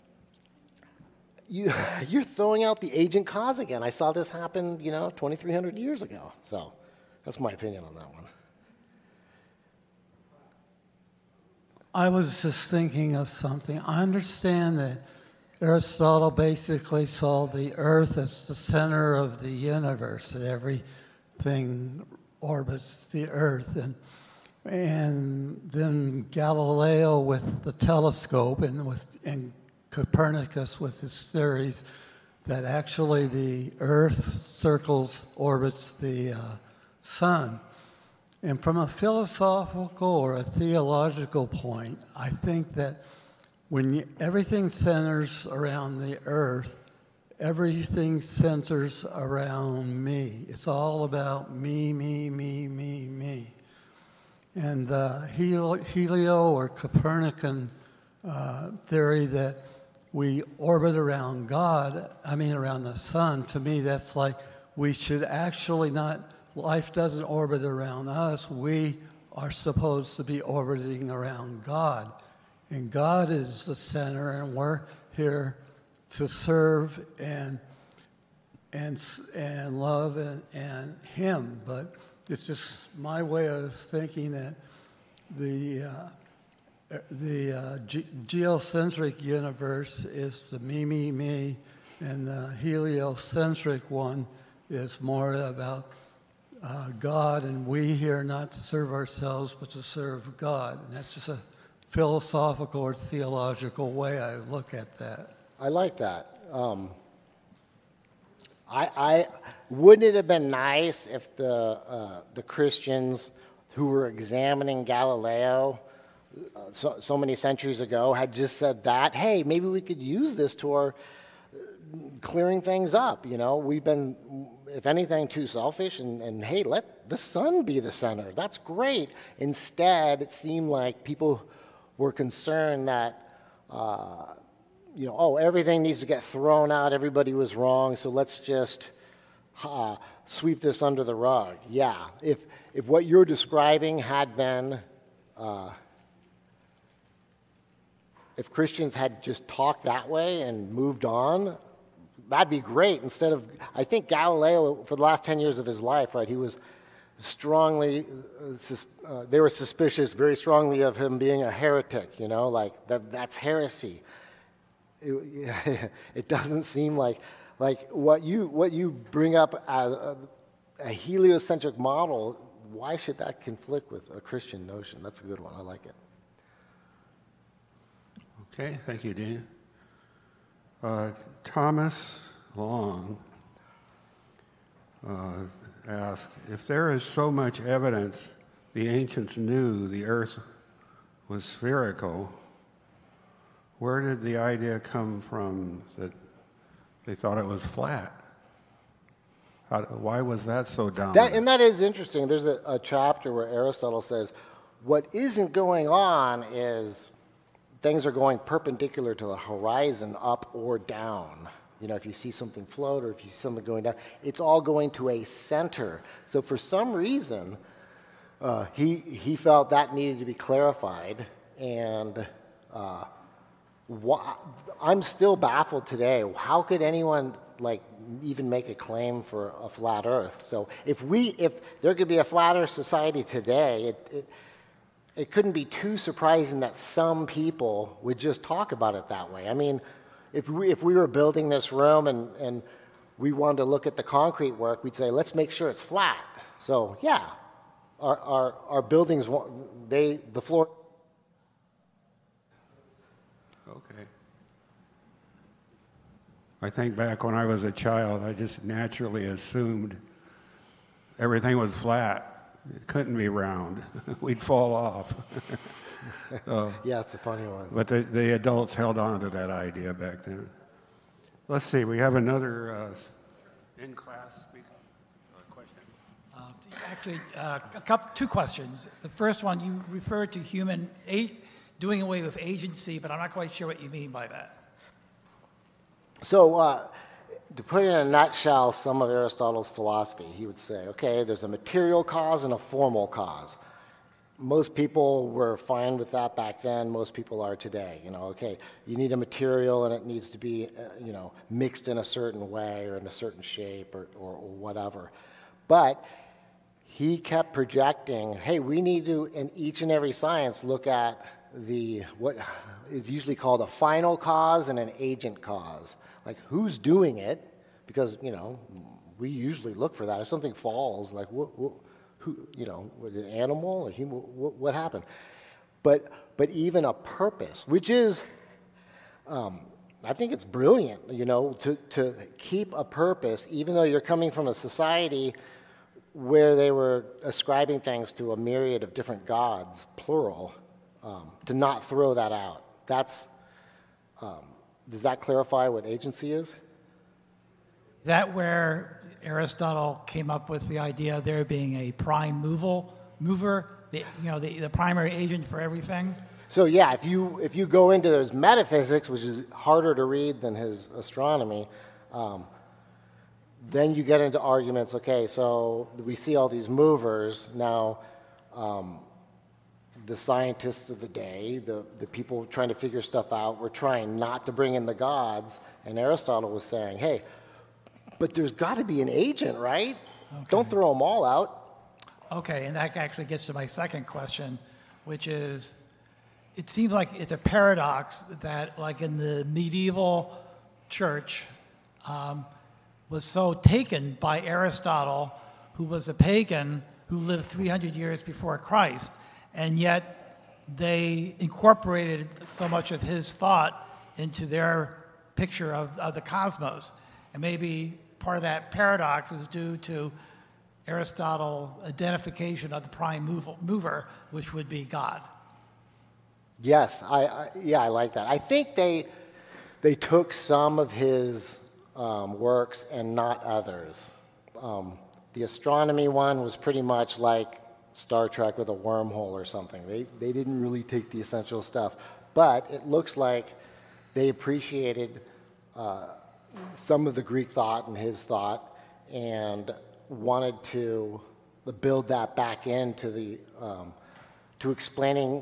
you you're throwing out the agent cause again. I saw this happen, you know, twenty-three hundred years ago. So that's my opinion on that one. I was just thinking of something. I understand that Aristotle basically saw the earth as the center of the universe, that everything orbits the earth. And and then Galileo with the telescope, and with and Copernicus with his theories that actually the Earth circles, orbits the uh, sun. And from a philosophical or a theological point, I think that when you, everything centers around the Earth, everything centers around me. It's all about me, me, me, me, me. And the Helio or Copernican uh, theory that we orbit around God, I mean around the sun, to me that's like we should actually not, life doesn't orbit around us, we are supposed to be orbiting around God. And God is the center, and we're here to serve and and and love and, and Him. But it's just my way of thinking that the uh, the uh, ge- geocentric universe is the me, me, me, and the heliocentric one is more about uh, God, and we here not to serve ourselves but to serve God. And that's just a philosophical or theological way I look at that. I like that. Um, I, I wouldn't it have been nice if the uh, the Christians who were examining Galileo uh, so, so many centuries ago had just said that, hey, maybe we could use this to our clearing things up. You know, we've been, if anything, too selfish, and, and hey, let the sun be the center. That's great. Instead, it seemed like people were concerned that, uh, you know, oh, everything needs to get thrown out. Everybody was wrong, so let's just uh, sweep this under the rug. Yeah, if if what you're describing had been, uh, if Christians had just talked that way and moved on, that'd be great. Instead of, I think Galileo, for the last ten years of his life, right, he was strongly, uh, sus- uh, they were suspicious very strongly of him being a heretic, you know, like that that's heresy. It, it doesn't seem like, like what you what you bring up as a, a heliocentric model, why should that conflict with a Christian notion? That's a good one. I like it. Okay, thank you, Dean. Uh, Thomas Long uh, asked, if there is so much evidence the ancients knew the earth was spherical, where did the idea come from that they thought it was flat? How, why was that so dominant? That, and that is interesting. There's a, a chapter where Aristotle says, what isn't going on is things are going perpendicular to the horizon, up or down. You know, if you see something float or if you see something going down, it's all going to a center. So for some reason, uh, he he felt that needed to be clarified, and uh, wh- I'm still baffled today. How could anyone like even make a claim for a flat Earth? So if we if there could be a flat Earth society today, it, it it couldn't be too surprising that some people would just talk about it that way. I mean, if we, if we were building this room and, and we wanted to look at the concrete work, we'd say, let's make sure it's flat. So, yeah, our, our, our buildings, they, the floor. Okay. I think back when I was a child, I just naturally assumed everything was flat. It couldn't be round. We'd fall off. So, yeah, it's a funny one. but the, the adults held on to that idea back then. Let's see, we have another uh, in-class speaker. Uh, question. Uh, Actually, uh, a couple, two questions. The first one, you referred to human a- doing away with agency, but I'm not quite sure what you mean by that. So, uh, to put it in a nutshell, some of Aristotle's philosophy, he would say, okay, there's a material cause and a formal cause. Most people were fine with that back then. Most people are today. You know, okay, you need a material and it needs to be, uh, you know, mixed in a certain way or in a certain shape or, or, or whatever. But he kept projecting, hey, we need to, in each and every science, look at the what is usually called a final cause and an agent cause. Like, who's doing it? Because, you know, we usually look for that. If something falls, like, wh- wh- who, you know, was it an animal, a human, what, what happened? But, but even a purpose, which is, um, I think it's brilliant, you know, to, to keep a purpose, even though you're coming from a society where they were ascribing things to a myriad of different gods, plural, um, to not throw that out. That's, um, does that clarify what agency is? Is that where Aristotle came up with the idea of there being a prime mover, mover, the, you know, the, the primary agent for everything? So yeah, if you if you go into his metaphysics, which is harder to read than his astronomy, um, then you get into arguments. Okay, so we see all these movers now. Um, the scientists of the day, the the people trying to figure stuff out, were trying not to bring in the gods, and Aristotle was saying, "Hey, but there's got to be an agent, right? Okay. Don't throw them all out." Okay, and that actually gets to my second question, which is, it seems like it's a paradox that, like in the medieval church, um, was so taken by Aristotle, who was a pagan who lived three hundred years before Christ, and yet they incorporated so much of his thought into their picture of, of the cosmos. And maybe part of that paradox is due to Aristotle's identification of the prime mover, mover which would be God. Yes, I, I yeah, I like that. I think they they took some of his um, works and not others. Um, the astronomy one was pretty much like Star Trek with a wormhole or something. They they didn't really take the essential stuff, but it looks like they appreciated uh, some of the Greek thought and his thought, and wanted to build that back into the um, to explaining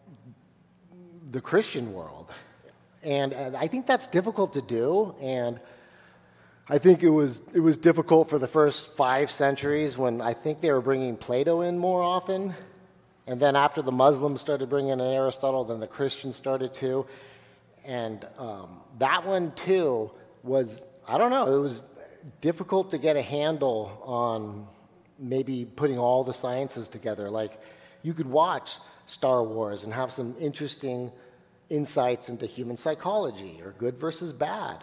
the Christian world. And uh, I think that's difficult to do, and I think it was it was difficult for the first five centuries when I think they were bringing Plato in more often, and then after the Muslims started bringing in Aristotle, then the Christians started to, and um, that one too was, I don't know, it was difficult to get a handle on maybe putting all the sciences together. Like, you could watch Star Wars and have some interesting insights into human psychology or good versus bad,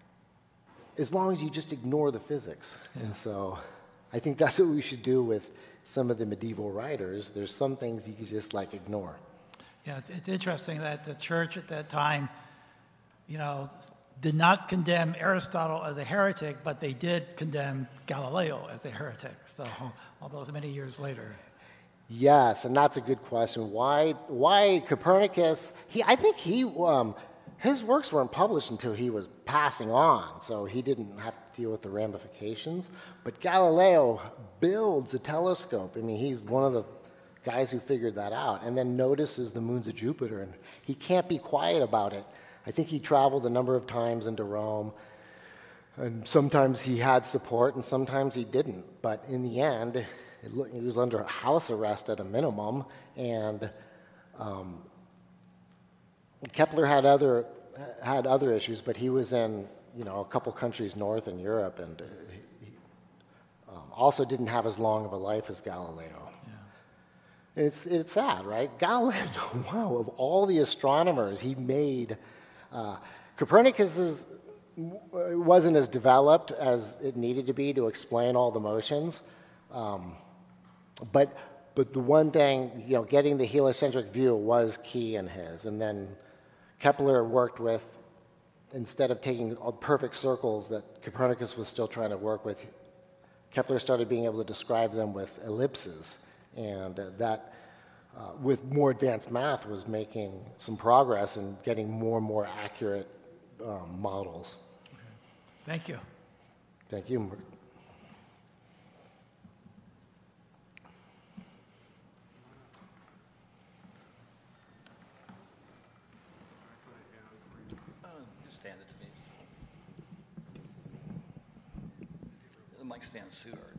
as long as you just ignore the physics. Yeah. And so I think that's what we should do with some of the medieval writers. There's some things you can just like ignore. Yeah, it's, it's interesting that the church at that time, you know, did not condemn Aristotle as a heretic, but they did condemn Galileo as a heretic, so all those many years later. Yes, and that's a good question. Why why Copernicus? He, I think he, um, his works weren't published until he was passing on, so he didn't have to deal with the ramifications. But Galileo builds a telescope. I mean, he's one of the guys who figured that out, and then notices the moons of Jupiter, and he can't be quiet about it. I think he traveled a number of times into Rome, and sometimes he had support and sometimes he didn't. But in the end, it, he was under house arrest at a minimum, and um, Kepler had other had other issues, but he was in you know a couple countries north in Europe, and he, he um, also didn't have as long of a life as Galileo. And it's it's sad, right? Galileo, wow, of all the astronomers he made. Uh, Copernicus is, wasn't as developed as it needed to be to explain all the motions, um, but but the one thing, you know, getting the heliocentric view was key in his. And then Kepler worked with, instead of taking perfect circles that Copernicus was still trying to work with, Kepler started being able to describe them with ellipses, and uh, that. Uh, with more advanced math, was making some progress and getting more and more accurate um, models. Okay. Thank you. Thank you. Uh, just stand it to me. The mic stands too hard.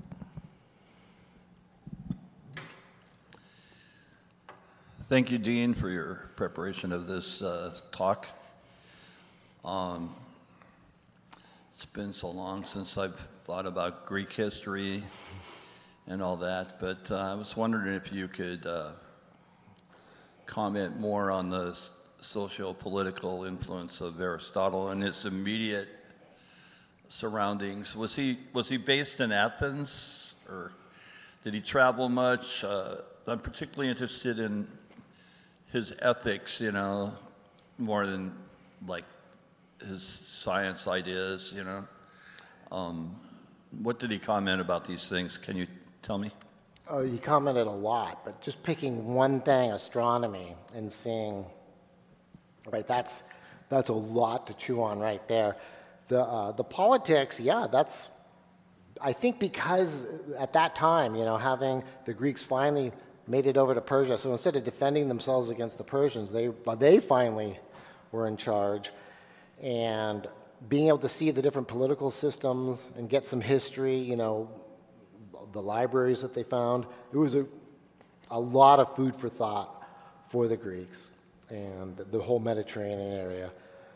Thank you, Dean, for your preparation of this uh, talk. Um, it's been so long since I've thought about Greek history and all that. But uh, I was wondering if you could uh, comment more on the s- socio-political influence of Aristotle and its immediate surroundings. Was he was he based in Athens, or did he travel much? Uh, I'm particularly interested in his ethics, you know, more than like his science ideas, you know. Um, what did he comment about these things? Can you tell me? Oh, you commented a lot, but just picking one thing, astronomy, and seeing, right, that's, that's a lot to chew on right there. The, uh, the politics, yeah, that's, I think because at that time, you know, having the Greeks finally made it over to Persia, so instead of defending themselves against the Persians, they, they finally were in charge. And being able to see the different political systems and get some history, you know, the libraries that they found, it was a, a lot of food for thought for the Greeks and the whole Mediterranean area.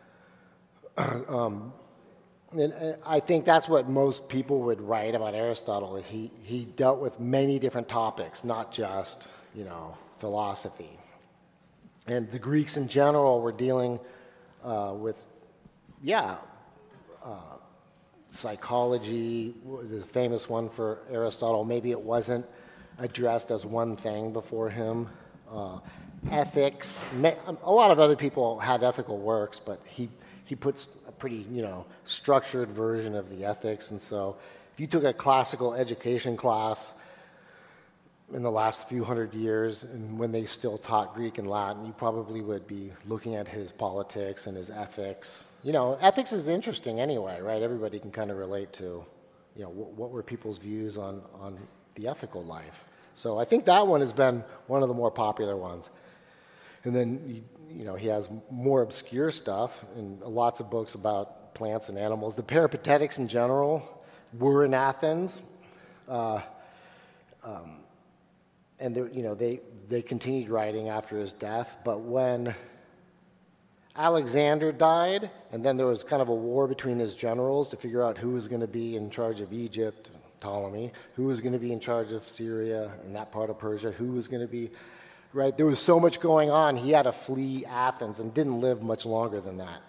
um, and, and I think that's what most people would write about Aristotle. He, he dealt with many different topics, not just, you know, philosophy. And the Greeks in general were dealing uh, with, yeah, uh, psychology was a famous one for Aristotle. Maybe it wasn't addressed as one thing before him. Uh, ethics, a lot of other people had ethical works, but he, he puts a pretty, you know, structured version of the ethics. And so if you took a classical education class in the last few hundred years, and when they still taught Greek and Latin, you probably would be looking at his politics and his ethics. You know, ethics is interesting anyway, right? Everybody can kind of relate to, you know, what, what were people's views on, on the ethical life. So I think that one has been one of the more popular ones. And then, you, you know, he has more obscure stuff and lots of books about plants and animals. The Peripatetics in general were in Athens. Uh, um, And you know, they, they continued writing after his death, but when Alexander died, and then there was kind of a war between his generals to figure out who was going to be in charge of Egypt, Ptolemy, who was going to be in charge of Syria and that part of Persia, who was going to be, right? There was so much going on, he had to flee Athens and didn't live much longer than that.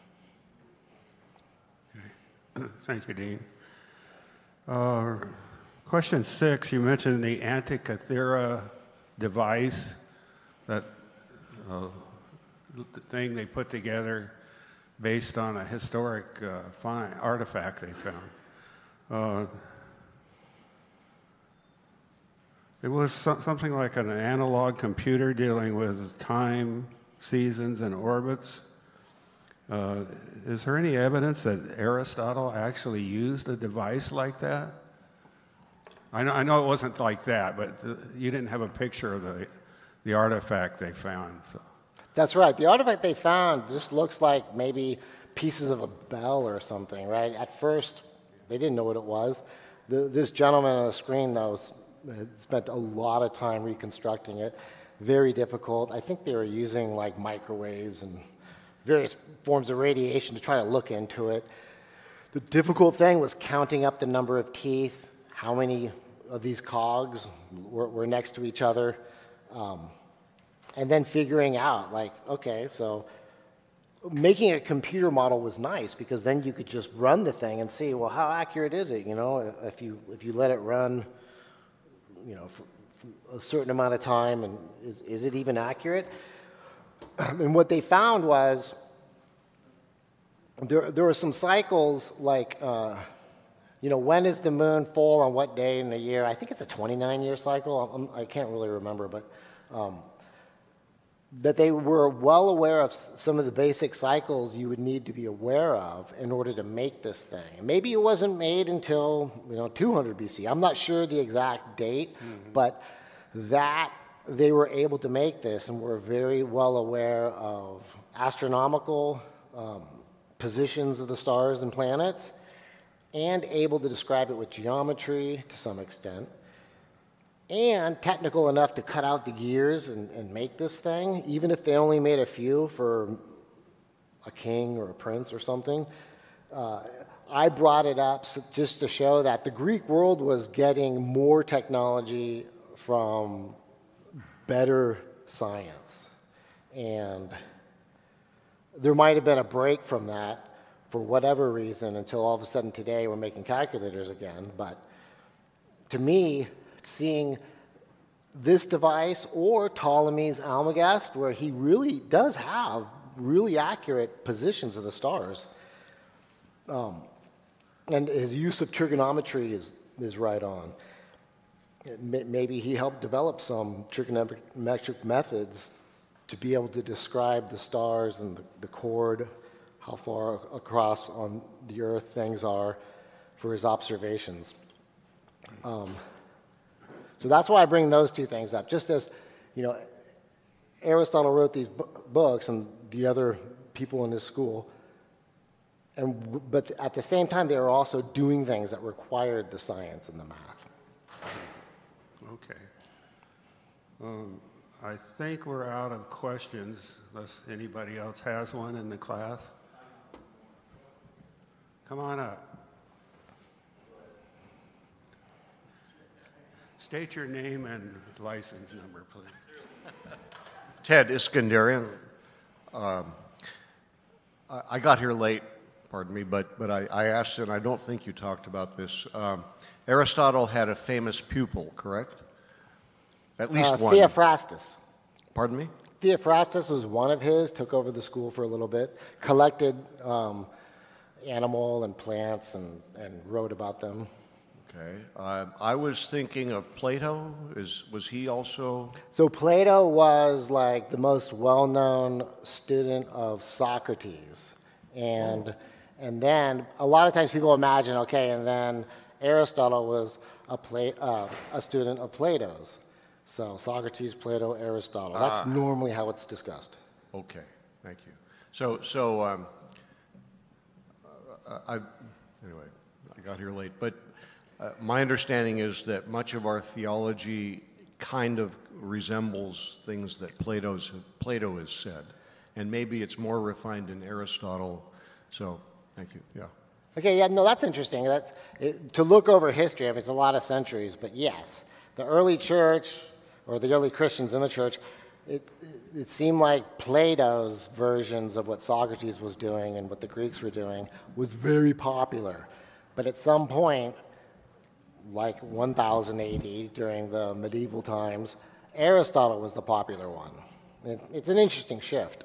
Okay. Thank you, Dean. Uh, Question six, you mentioned the Antikythera device, that uh, thing they put together based on a historic uh, find, artifact they found. Uh, it was so, something like an analog computer dealing with time, seasons, and orbits. Uh, is there any evidence that Aristotle actually used a device like that? I know, I know it wasn't like that, but the, you didn't have a picture of the, the artifact they found. So. That's right. The artifact they found just looks like maybe pieces of a bell or something, right? At first, they didn't know what it was. The, this gentleman on the screen, though, had spent a lot of time reconstructing it. Very difficult. I think they were using like microwaves and various forms of radiation to try to look into it. The difficult thing was counting up the number of teeth, how many of these cogs were, were next to each other, um, and then figuring out, like, okay, so making a computer model was nice because then you could just run the thing and see, well, how accurate is it? You know, if you if you let it run, you know, for, for a certain amount of time, and is is it even accurate? And what they found was there there were some cycles like. Uh, You know, when is the moon full on what day in the year? I think it's a twenty-nine year cycle. I'm, I can't really remember, but um, that they were well aware of some of the basic cycles you would need to be aware of in order to make this thing. Maybe it wasn't made until, you know, two hundred B C. I'm not sure the exact date, mm-hmm. but that they were able to make this and were very well aware of astronomical um, positions of the stars and planets, and able to describe it with geometry to some extent, and technical enough to cut out the gears and, and make this thing, even if they only made a few for a king or a prince or something. Uh, I brought it up s- just to show that the Greek world was getting more technology from better science. And there might have been a break from that for whatever reason until all of a sudden today we're making calculators again. But to me, seeing this device or Ptolemy's Almagest, where he really does have really accurate positions of the stars, um, and his use of trigonometry is, is right on. It may- Maybe he helped develop some trigonometric methods to be able to describe the stars and the, the chord, how far across on the Earth things are for his observations. Um, so that's why I bring those two things up. Just as, you know, Aristotle wrote these bu- books and the other people in his school, and w- but at the same time they were also doing things that required the science and the math. Okay. Um, I think we're out of questions, unless anybody else has one in the class. Come on up. State your name and license number, please. Ted Iskandarian. Um, I, I got here late, pardon me, but, but I, I asked, and I don't think you talked about this. Um, Aristotle had a famous pupil, correct? At least Uh, one. Theophrastus. Pardon me? Theophrastus was one of his, took over the school for a little bit, collected um, animal and plants and, and wrote about them. Okay. Uh, I was thinking of Plato. Is, was he also? So Plato was like the most well-known student of Socrates. And, and then a lot of times people imagine, okay, and then Aristotle was a, Pla- uh, a student of Plato's. So Socrates, Plato, Aristotle. That's Ah. normally how it's discussed. Okay, thank you. So, so um, uh, I, anyway, I got here late, but uh, my understanding is that much of our theology kind of resembles things that Plato's, Plato has said, and maybe it's more refined in Aristotle. So, thank you. Yeah. Okay, yeah, no, that's interesting. That's, it, to look over history, I mean, it's a lot of centuries, but yes, the early church, or the early Christians in the church, it, it seemed like Plato's versions of what Socrates was doing and what the Greeks were doing was very popular. But at some point, like one thousand A D, during the medieval times, Aristotle was the popular one. It, it's an interesting shift.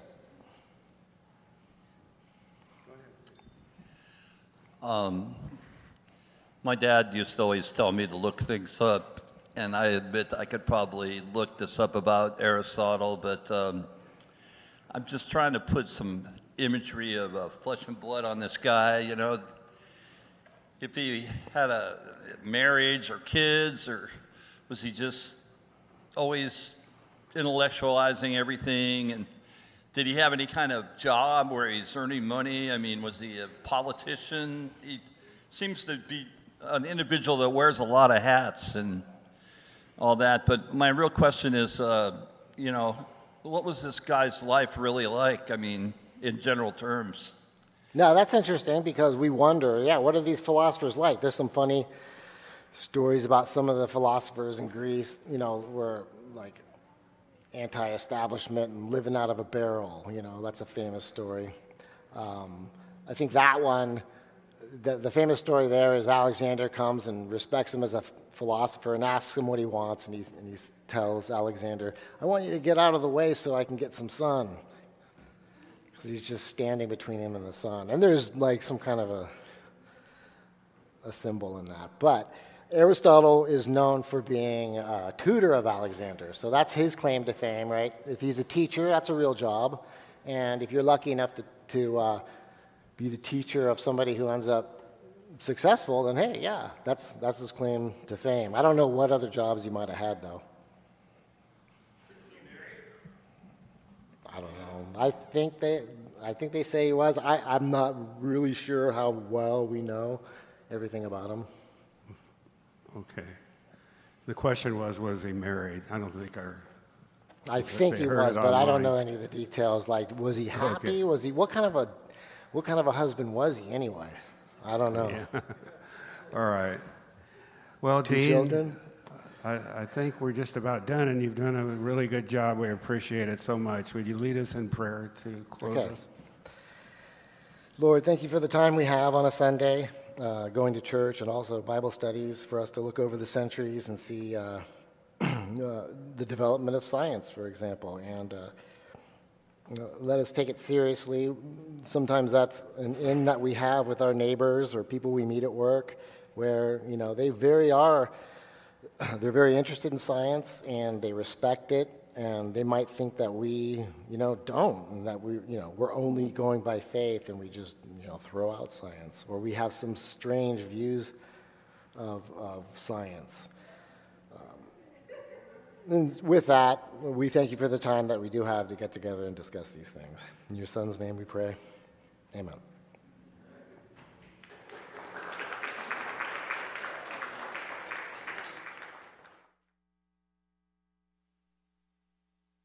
Um, my dad used to always tell me to look things up, and I admit I could probably look this up about Aristotle, but um, I'm just trying to put some imagery of uh, flesh and blood on this guy, you know. If he had a marriage or kids, or was he just always intellectualizing everything? And did he have any kind of job where he's earning money? I mean, was he a politician? He seems to be an individual that wears a lot of hats and all that. But my real question is, uh, you know, what was this guy's life really like? I mean, in general terms. No, that's interesting because we wonder, yeah, what are these philosophers like? There's some funny stories about some of the philosophers in Greece, you know, were like anti-establishment and living out of a barrel. You know, that's a famous story. Um, I think that one, the, the famous story there is Alexander comes and respects him as a f- philosopher and asks him what he wants, and, he's, and he tells Alexander, I want you to get out of the way so I can get some sun. Because he's just standing between him and the sun. And there's like some kind of a, a symbol in that. But Aristotle is known for being a tutor of Alexander. So that's his claim to fame, right? If he's a teacher, that's a real job. And if you're lucky enough to, to uh, be the teacher of somebody who ends up successful, then hey, yeah, that's, that's his claim to fame. I don't know what other jobs he might have had, though. I don't know. I think they, I think they say he was. I, I'm not really sure how well we know everything about him. Okay. The question was, was he married? I don't think our... I think they he heard was, it but I don't online. know any of the details. Like, was he happy? Okay. Was he? What kind of a, what kind of a husband was he anyway? I don't know. All right. Well, Two Dean, children? I, I think we're just about done, and you've done a really good job. We appreciate it so much. Would you lead us in prayer to close Okay. us? Lord, thank you for the time we have on a Sunday, uh, going to church and also Bible studies for us to look over the centuries and see uh, uh, the development of science, for example. And uh, you know, let us take it seriously. Sometimes that's an in that we have with our neighbors or people we meet at work, where you know they very are, they're very interested in science and they respect it. And they might think that we, you know, don't, and that we, you know, we're only going by faith and we just, you know, throw out science, or we have some strange views of, of science. Um, and with that, we thank you for the time that we do have to get together and discuss these things. In your Son's name we pray. Amen.